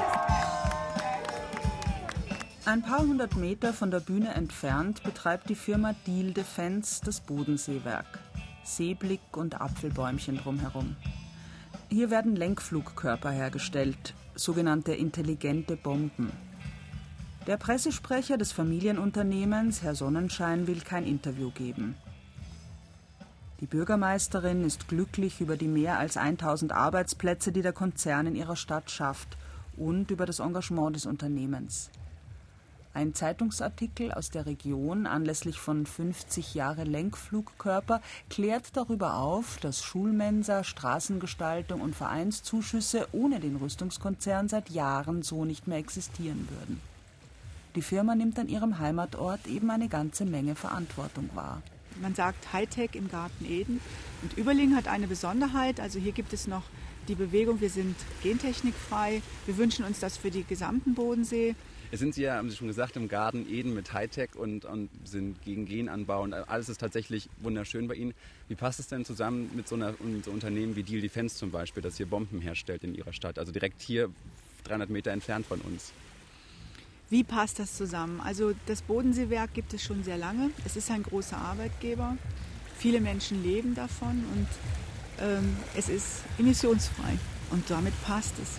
Y: ist.
G: Ein paar hundert Meter von der Bühne entfernt betreibt die Firma Diehl Defense das Bodenseewerk. Seeblick und Apfelbäumchen drumherum. Hier werden Lenkflugkörper hergestellt, sogenannte intelligente Bomben. Der Pressesprecher des Familienunternehmens, Herr Sonnenschein, will kein Interview geben. Die Bürgermeisterin ist glücklich über die mehr als 1000 Arbeitsplätze, die der Konzern in ihrer Stadt schafft, und über das Engagement des Unternehmens. Ein Zeitungsartikel aus der Region anlässlich von 50 Jahre Lenkflugkörper klärt darüber auf, dass Schulmensa, Straßengestaltung und Vereinszuschüsse ohne den Rüstungskonzern seit Jahren so nicht mehr existieren würden. Die Firma nimmt an ihrem Heimatort eben eine ganze Menge Verantwortung wahr.
Z: Man sagt Hightech im Garten Eden. Und Überlingen hat eine Besonderheit. Also hier gibt es noch
B: die Bewegung, wir sind gentechnikfrei. Wir wünschen uns das für die gesamten Bodensee.
D: Jetzt sind Sie ja, haben Sie schon gesagt, im Garten Eden mit Hightech und sind gegen Genanbau und alles ist tatsächlich wunderschön bei Ihnen. Wie passt es denn zusammen mit so Unternehmen wie Deal Defense zum Beispiel, das hier Bomben herstellt in Ihrer Stadt, also direkt hier 300 Meter entfernt von uns?
B: Wie passt das zusammen? Also das Bodenseewerk gibt es schon sehr lange. Es ist ein großer Arbeitgeber. Viele Menschen leben davon und es ist emissionsfrei und damit passt es.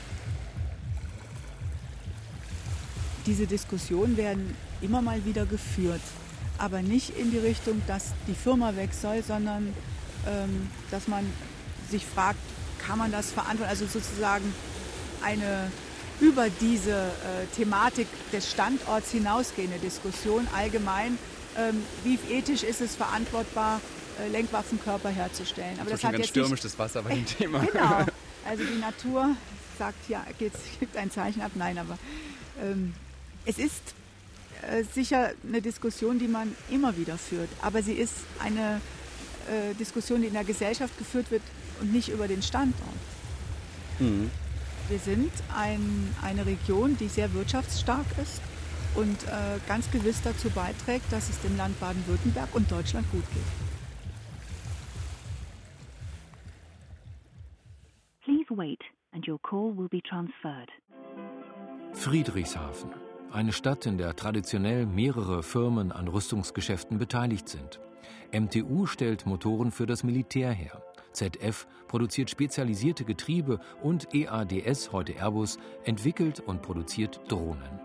B: Diese Diskussionen werden immer mal wieder geführt, aber nicht in die Richtung, dass die Firma weg soll, sondern dass man sich fragt, kann man das verantworten? Also sozusagen eine über diese Thematik des Standorts hinausgehende Diskussion allgemein. Wie ethisch ist es verantwortbar, Lenkwaffenkörper herzustellen?
D: Aber das hat ganz stürmisch das Wasser bei dem Thema.
B: Genau. Also die Natur sagt, ja, gibt ein Zeichen ab. Nein, aber es ist sicher eine Diskussion, die man immer wieder führt. Aber sie ist eine Diskussion, die in der Gesellschaft geführt wird und nicht über den Standort. Mhm. Wir sind eine Region, die sehr wirtschaftsstark ist und ganz gewiss dazu beiträgt, dass es dem Land Baden-Württemberg und Deutschland gut geht.
I: Please wait and your call will be transferred.
F: Friedrichshafen, eine Stadt, in der traditionell mehrere Firmen an Rüstungsgeschäften beteiligt sind. MTU stellt Motoren für das Militär her. ZF produziert spezialisierte Getriebe und EADS, heute Airbus, entwickelt und produziert Drohnen.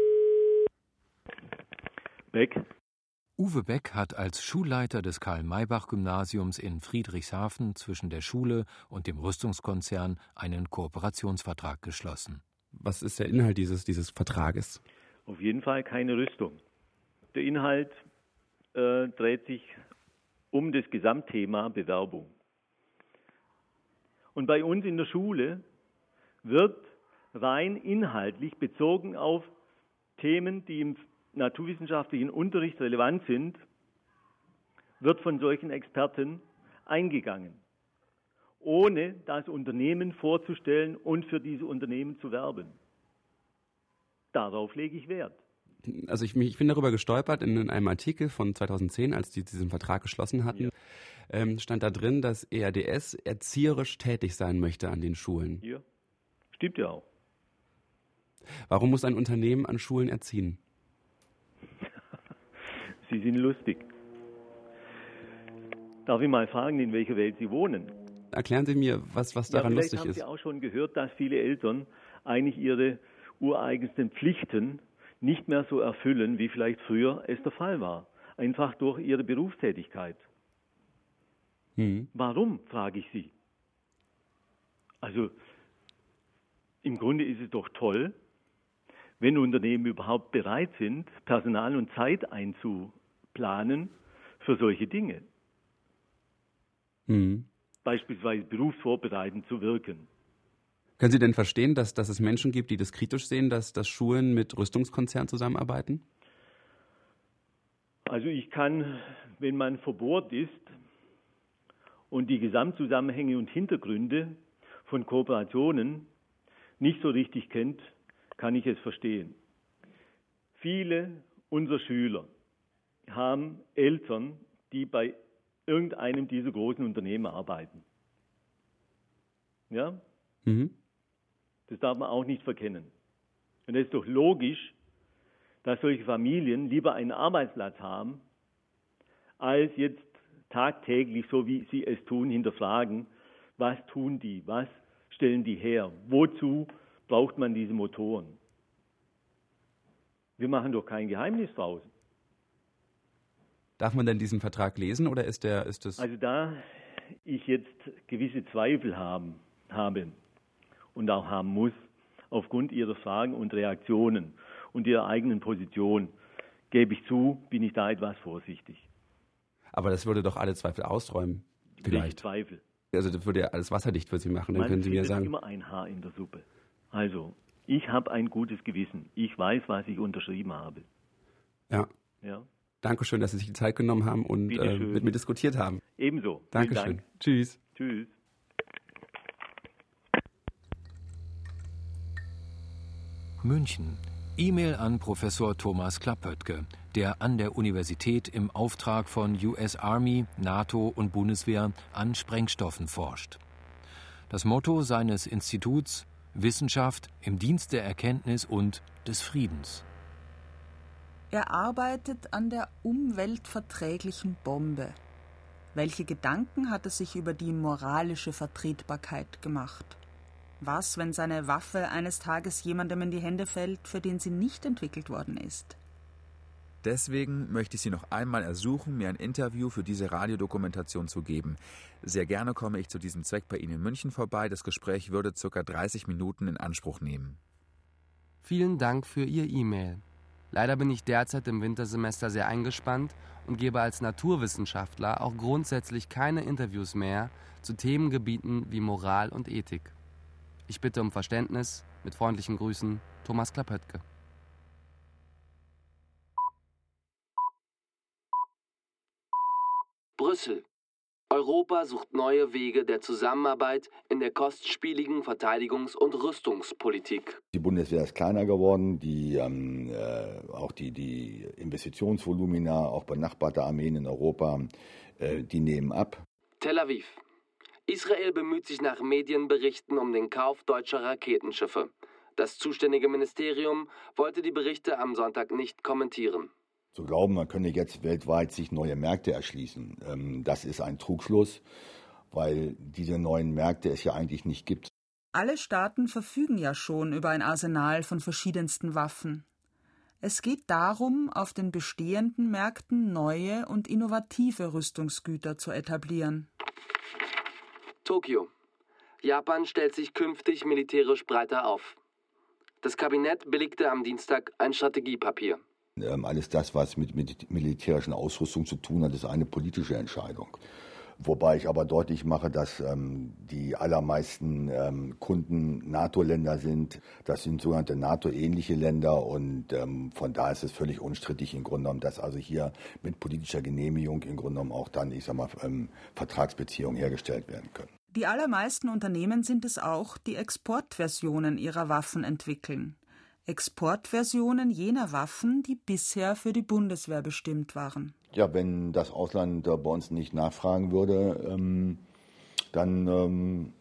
J: Beck.
F: Uwe Beck hat als Schulleiter des Karl-Maybach-Gymnasiums in Friedrichshafen zwischen der Schule und dem Rüstungskonzern einen Kooperationsvertrag geschlossen.
J: Was ist der Inhalt dieses Vertrages? Auf jeden Fall keine Rüstung. Der Inhalt dreht sich um das Gesamtthema Bewerbung. Und bei uns in der Schule wird rein inhaltlich bezogen auf Themen, die im naturwissenschaftlichen Unterricht relevant sind, wird von solchen Experten eingegangen, ohne das Unternehmen vorzustellen und für diese Unternehmen zu werben. Darauf lege ich Wert.
M: Also ich bin darüber gestolpert in einem Artikel von 2010, als die diesen Vertrag geschlossen hatten, stand da drin, dass EADS erzieherisch tätig sein möchte an den Schulen.
J: Ja, stimmt ja auch.
M: Warum muss ein Unternehmen an Schulen erziehen?
J: Sie sind lustig. Darf ich mal fragen, in welcher Welt Sie wohnen?
M: Erklären Sie mir, was daran lustig ist.
J: Vielleicht haben Sie auch schon gehört, dass viele Eltern eigentlich ihre ureigensten Pflichten nicht mehr so erfüllen, wie vielleicht früher es der Fall war. Einfach durch ihre Berufstätigkeit. Warum, frage ich Sie. Also, im Grunde ist es doch toll, wenn Unternehmen überhaupt bereit sind, Personal und Zeit einzuplanen für solche Dinge. Beispielsweise berufsvorbereitend zu wirken.
M: Können Sie denn verstehen, dass es Menschen gibt, die das kritisch sehen, dass Schulen mit Rüstungskonzernen zusammenarbeiten?
J: Also ich kann, wenn man verbohrt ist und die Gesamtzusammenhänge und Hintergründe von Kooperationen nicht so richtig kennt, kann ich es verstehen. Viele unserer Schüler haben Eltern, die bei irgendeinem dieser großen Unternehmen arbeiten. Ja? Das darf man auch nicht verkennen. Und es ist doch logisch, dass solche Familien lieber einen Arbeitsplatz haben, als jetzt tagtäglich, so wie sie es tun, hinterfragen, was tun die, was stellen die her, wozu braucht man diese Motoren. Wir machen doch kein Geheimnis draus.
M: Darf man denn diesen Vertrag lesen oder ist das?
J: Also da ich jetzt gewisse Zweifel habe und auch haben muss, aufgrund Ihrer Fragen und Reaktionen und Ihrer eigenen Position, gebe ich zu, bin ich da etwas vorsichtig.
M: Aber das würde doch alle Zweifel ausräumen, vielleicht.
J: Welche Zweifel?
M: Also das würde ja alles wasserdicht für Sie machen, dann können Sie mir sagen.
J: Immer ein Haar in der Suppe. Also, ich habe ein gutes Gewissen. Ich weiß, was ich unterschrieben habe.
M: Ja.
J: Ja.
M: Dankeschön, dass Sie sich die Zeit genommen haben und mit mir diskutiert haben.
J: Ebenso.
M: Dankeschön. Tschüss.
J: Tschüss.
F: München. E-Mail an Professor Thomas Klappöttke, der an der Universität im Auftrag von US Army, NATO und Bundeswehr an Sprengstoffen forscht. Das Motto seines Instituts: Wissenschaft im Dienst der Erkenntnis und des Friedens.
G: Er arbeitet an der umweltverträglichen Bombe. Welche Gedanken hat er sich über die moralische Vertretbarkeit gemacht? Was, wenn seine Waffe eines Tages jemandem in die Hände fällt, für den sie nicht entwickelt worden ist?
C: Deswegen möchte ich Sie noch einmal ersuchen, mir ein Interview für diese Radiodokumentation zu geben. Sehr gerne komme ich zu diesem Zweck bei Ihnen in München vorbei. Das Gespräch würde ca. 30 Minuten in Anspruch nehmen.
K: Vielen Dank für Ihr E-Mail. Leider bin ich derzeit im Wintersemester sehr eingespannt und gebe als Naturwissenschaftler auch grundsätzlich keine Interviews mehr zu Themengebieten wie Moral und Ethik. Ich bitte um Verständnis. Mit freundlichen Grüßen, Thomas Klappöttke.
L: Brüssel. Europa sucht neue Wege der Zusammenarbeit in der kostspieligen Verteidigungs- und Rüstungspolitik.
E: Die Bundeswehr ist kleiner geworden, auch die Investitionsvolumina, auch benachbarte Armeen in Europa, die nehmen ab.
L: Tel Aviv. Israel bemüht sich nach Medienberichten um den Kauf deutscher Raketenschiffe. Das zuständige Ministerium wollte die Berichte am Sonntag nicht kommentieren.
E: Zu glauben, man könne jetzt weltweit sich neue Märkte erschließen, das ist ein Trugschluss, weil diese neuen Märkte es ja eigentlich nicht gibt.
G: Alle Staaten verfügen ja schon über ein Arsenal von verschiedensten Waffen. Es geht darum, auf den bestehenden Märkten neue und innovative Rüstungsgüter zu etablieren.
L: Tokio. Japan stellt sich künftig militärisch breiter auf. Das Kabinett billigte am Dienstag ein Strategiepapier.
E: Alles das, was mit militärischen Ausrüstung zu tun hat, ist eine politische Entscheidung. Wobei ich aber deutlich mache, dass die allermeisten Kunden NATO-Länder sind. Das sind sogenannte NATO-ähnliche Länder und von da ist es völlig unstrittig im Grunde genommen, dass also hier mit politischer Genehmigung im Grunde genommen auch dann, Vertragsbeziehungen hergestellt werden können.
G: Die allermeisten Unternehmen sind es auch, die Exportversionen ihrer Waffen entwickeln. Exportversionen jener Waffen, die bisher für die Bundeswehr bestimmt waren.
E: Ja, wenn das Ausland bei uns nicht nachfragen würde, dann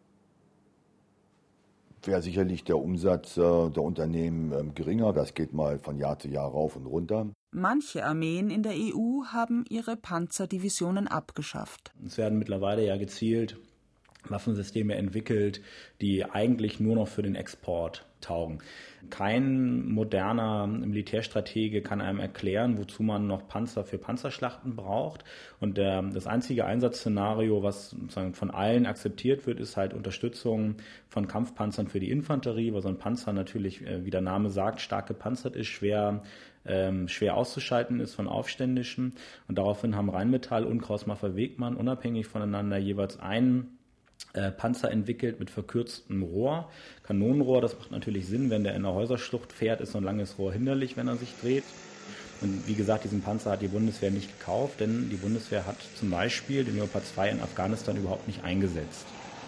E: wäre sicherlich der Umsatz der Unternehmen geringer. Das geht mal von Jahr zu Jahr rauf und runter.
G: Manche Armeen in der EU haben ihre Panzerdivisionen abgeschafft.
U: Es werden mittlerweile ja gezielt Waffensysteme entwickelt, die eigentlich nur noch für den Export taugen. Kein moderner Militärstratege kann einem erklären, wozu man noch Panzer für Panzerschlachten braucht. Und das einzige Einsatzszenario, was sozusagen von allen akzeptiert wird, ist halt Unterstützung von Kampfpanzern für die Infanterie, weil so ein Panzer natürlich, wie der Name sagt, stark gepanzert ist, schwer auszuschalten ist von Aufständischen. Und daraufhin haben Rheinmetall und Krauss-Maffei-Wegmann unabhängig voneinander jeweils einen Panzer entwickelt mit verkürztem Rohr, Kanonenrohr. Das macht natürlich Sinn, wenn der in der Häuserschlucht fährt, ist so ein langes Rohr hinderlich, wenn er sich dreht. Und wie gesagt, diesen Panzer hat die Bundeswehr nicht gekauft, denn die Bundeswehr hat zum Beispiel den Leopard 2 in Afghanistan überhaupt nicht eingesetzt.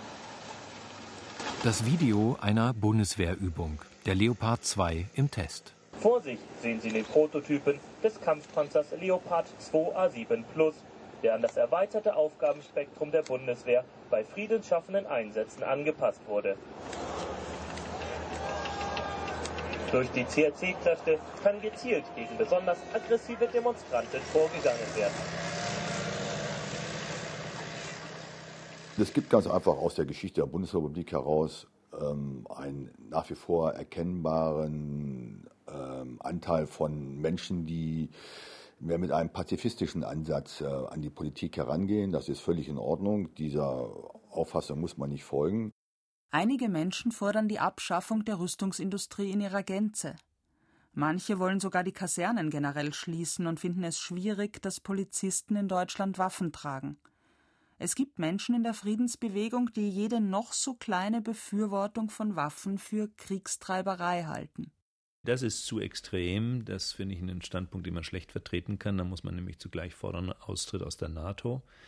F: Das Video einer Bundeswehrübung, der Leopard 2 im Test.
N: Vor sich sehen Sie den Prototypen des Kampfpanzers Leopard 2 A7 Plus, der an das erweiterte Aufgabenspektrum der Bundeswehr bei friedensschaffenden Einsätzen angepasst wurde. Durch die CRC-Kräfte kann gezielt gegen besonders aggressive Demonstranten vorgegangen werden.
E: Es gibt ganz einfach aus der Geschichte der Bundesrepublik heraus einen nach wie vor erkennbaren Anteil von Menschen, die mehr mit einem pazifistischen Ansatz an die Politik herangehen. Das ist völlig in Ordnung. Dieser Auffassung muss man nicht folgen.
G: Einige Menschen fordern die Abschaffung der Rüstungsindustrie in ihrer Gänze. Manche wollen sogar die Kasernen generell schließen und finden es schwierig, dass Polizisten in Deutschland Waffen tragen. Es gibt Menschen in der Friedensbewegung, die jede noch so kleine Befürwortung von Waffen für Kriegstreiberei halten.
H: Das ist zu extrem. Das finde ich einen Standpunkt, den man schlecht vertreten kann. Da muss man nämlich zugleich fordern, Austritt aus der NATO.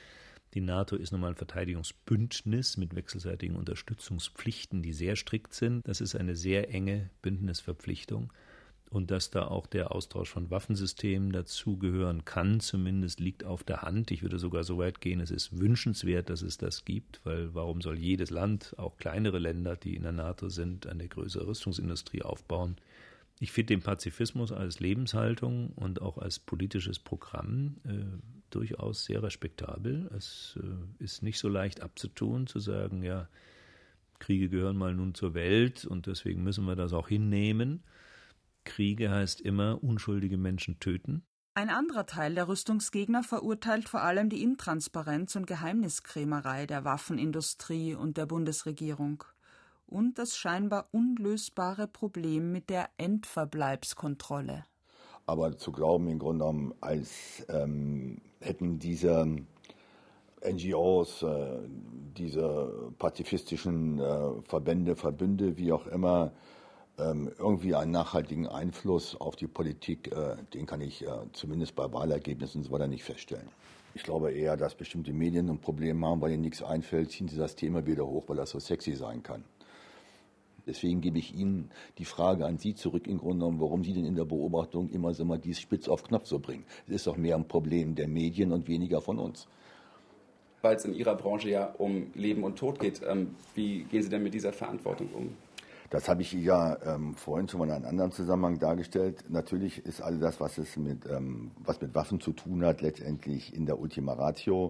H: Die NATO ist nun mal ein Verteidigungsbündnis mit wechselseitigen Unterstützungspflichten, die sehr strikt sind. Das ist eine sehr enge Bündnisverpflichtung. Und dass da auch der Austausch von Waffensystemen dazugehören kann, zumindest liegt auf der Hand. Ich würde sogar so weit gehen, es ist wünschenswert, dass es das gibt, weil warum soll jedes Land, auch kleinere Länder, die in der NATO sind, eine größere Rüstungsindustrie aufbauen? Ich finde den Pazifismus als Lebenshaltung und auch als politisches Programm durchaus sehr respektabel. Es ist nicht so leicht abzutun, zu sagen, ja, Kriege gehören mal nun zur Welt und deswegen müssen wir das auch hinnehmen. Kriege heißt immer unschuldige Menschen töten.
G: Ein anderer Teil der Rüstungsgegner verurteilt vor allem die Intransparenz und Geheimniskrämerei der Waffenindustrie und der Bundesregierung und das scheinbar unlösbare Problem mit der Endverbleibskontrolle.
E: Aber zu glauben, im Grunde genommen, als hätten diese NGOs, diese pazifistischen Verbände, Verbünde, wie auch immer, irgendwie einen nachhaltigen Einfluss auf die Politik, den kann ich zumindest bei Wahlergebnissen so weiter nicht feststellen. Ich glaube eher, dass bestimmte Medien ein Problem haben, weil ihnen nichts einfällt, ziehen sie das Thema wieder hoch, weil das so sexy sein kann. Deswegen gebe ich Ihnen die Frage an Sie zurück, im Grunde genommen, warum Sie denn in der Beobachtung immer dies spitz auf Knopf so bringen. Es ist doch mehr ein Problem der Medien und weniger von uns.
M: Weil es in Ihrer Branche ja um Leben und Tod geht, wie gehen Sie denn mit dieser Verantwortung um?
E: Das habe ich ja vorhin schon mal in einem anderen Zusammenhang dargestellt. Natürlich ist all das, was mit Waffen zu tun hat, letztendlich in der Ultima Ratio.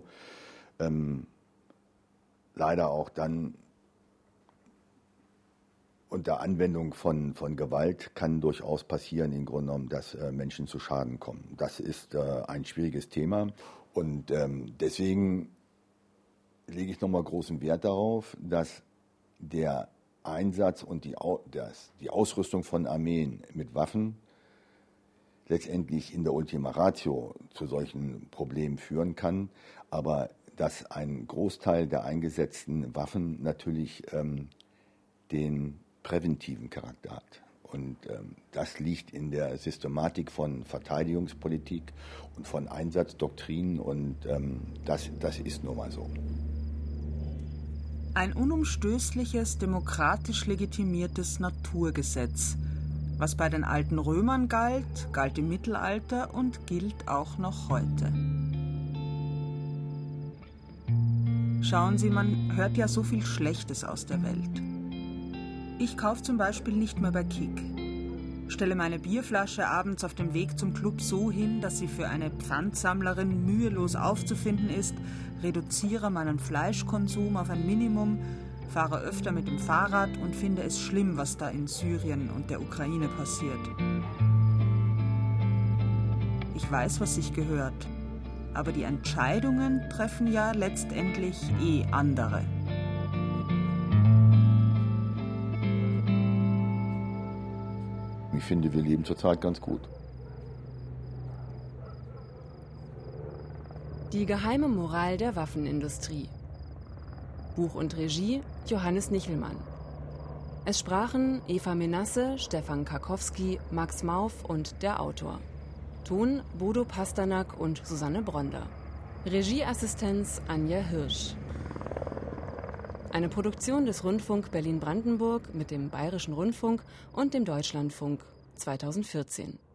E: Leider auch dann unter Anwendung von Gewalt kann durchaus passieren, im Grunde genommen, dass Menschen zu Schaden kommen. Das ist ein schwieriges Thema und deswegen lege ich nochmal großen Wert darauf, dass der Einsatz und die Ausrüstung von Armeen mit Waffen letztendlich in der Ultima Ratio zu solchen Problemen führen kann, aber dass ein Großteil der eingesetzten Waffen natürlich den präventiven Charakter hat. Und das liegt in der Systematik von Verteidigungspolitik und von Einsatzdoktrinen und das ist nun mal so.
G: Ein unumstößliches, demokratisch legitimiertes Naturgesetz. Was bei den alten Römern galt, galt im Mittelalter und gilt auch noch heute. Schauen Sie, man hört ja so viel Schlechtes aus der Welt. Ich kaufe zum Beispiel nicht mehr bei Kick. Stelle meine Bierflasche abends auf dem Weg zum Club so hin, dass sie für eine Pfandsammlerin mühelos aufzufinden ist, reduziere meinen Fleischkonsum auf ein Minimum, fahre öfter mit dem Fahrrad und finde es schlimm, was da in Syrien und der Ukraine passiert. Ich weiß, was sich gehört, aber die Entscheidungen treffen ja letztendlich andere.
E: Ich finde, wir leben zurzeit ganz gut.
O: Die geheime Moral der Waffenindustrie. Buch und Regie Johannes Nichelmann. Es sprachen Eva Menasse, Stefan Karkowski, Max Mauf und der Autor. Ton Bodo Pasternak und Susanne Bronder. Regieassistenz Anja Hirsch. Eine Produktion des Rundfunk Berlin-Brandenburg mit dem Bayerischen Rundfunk und dem Deutschlandfunk 2014.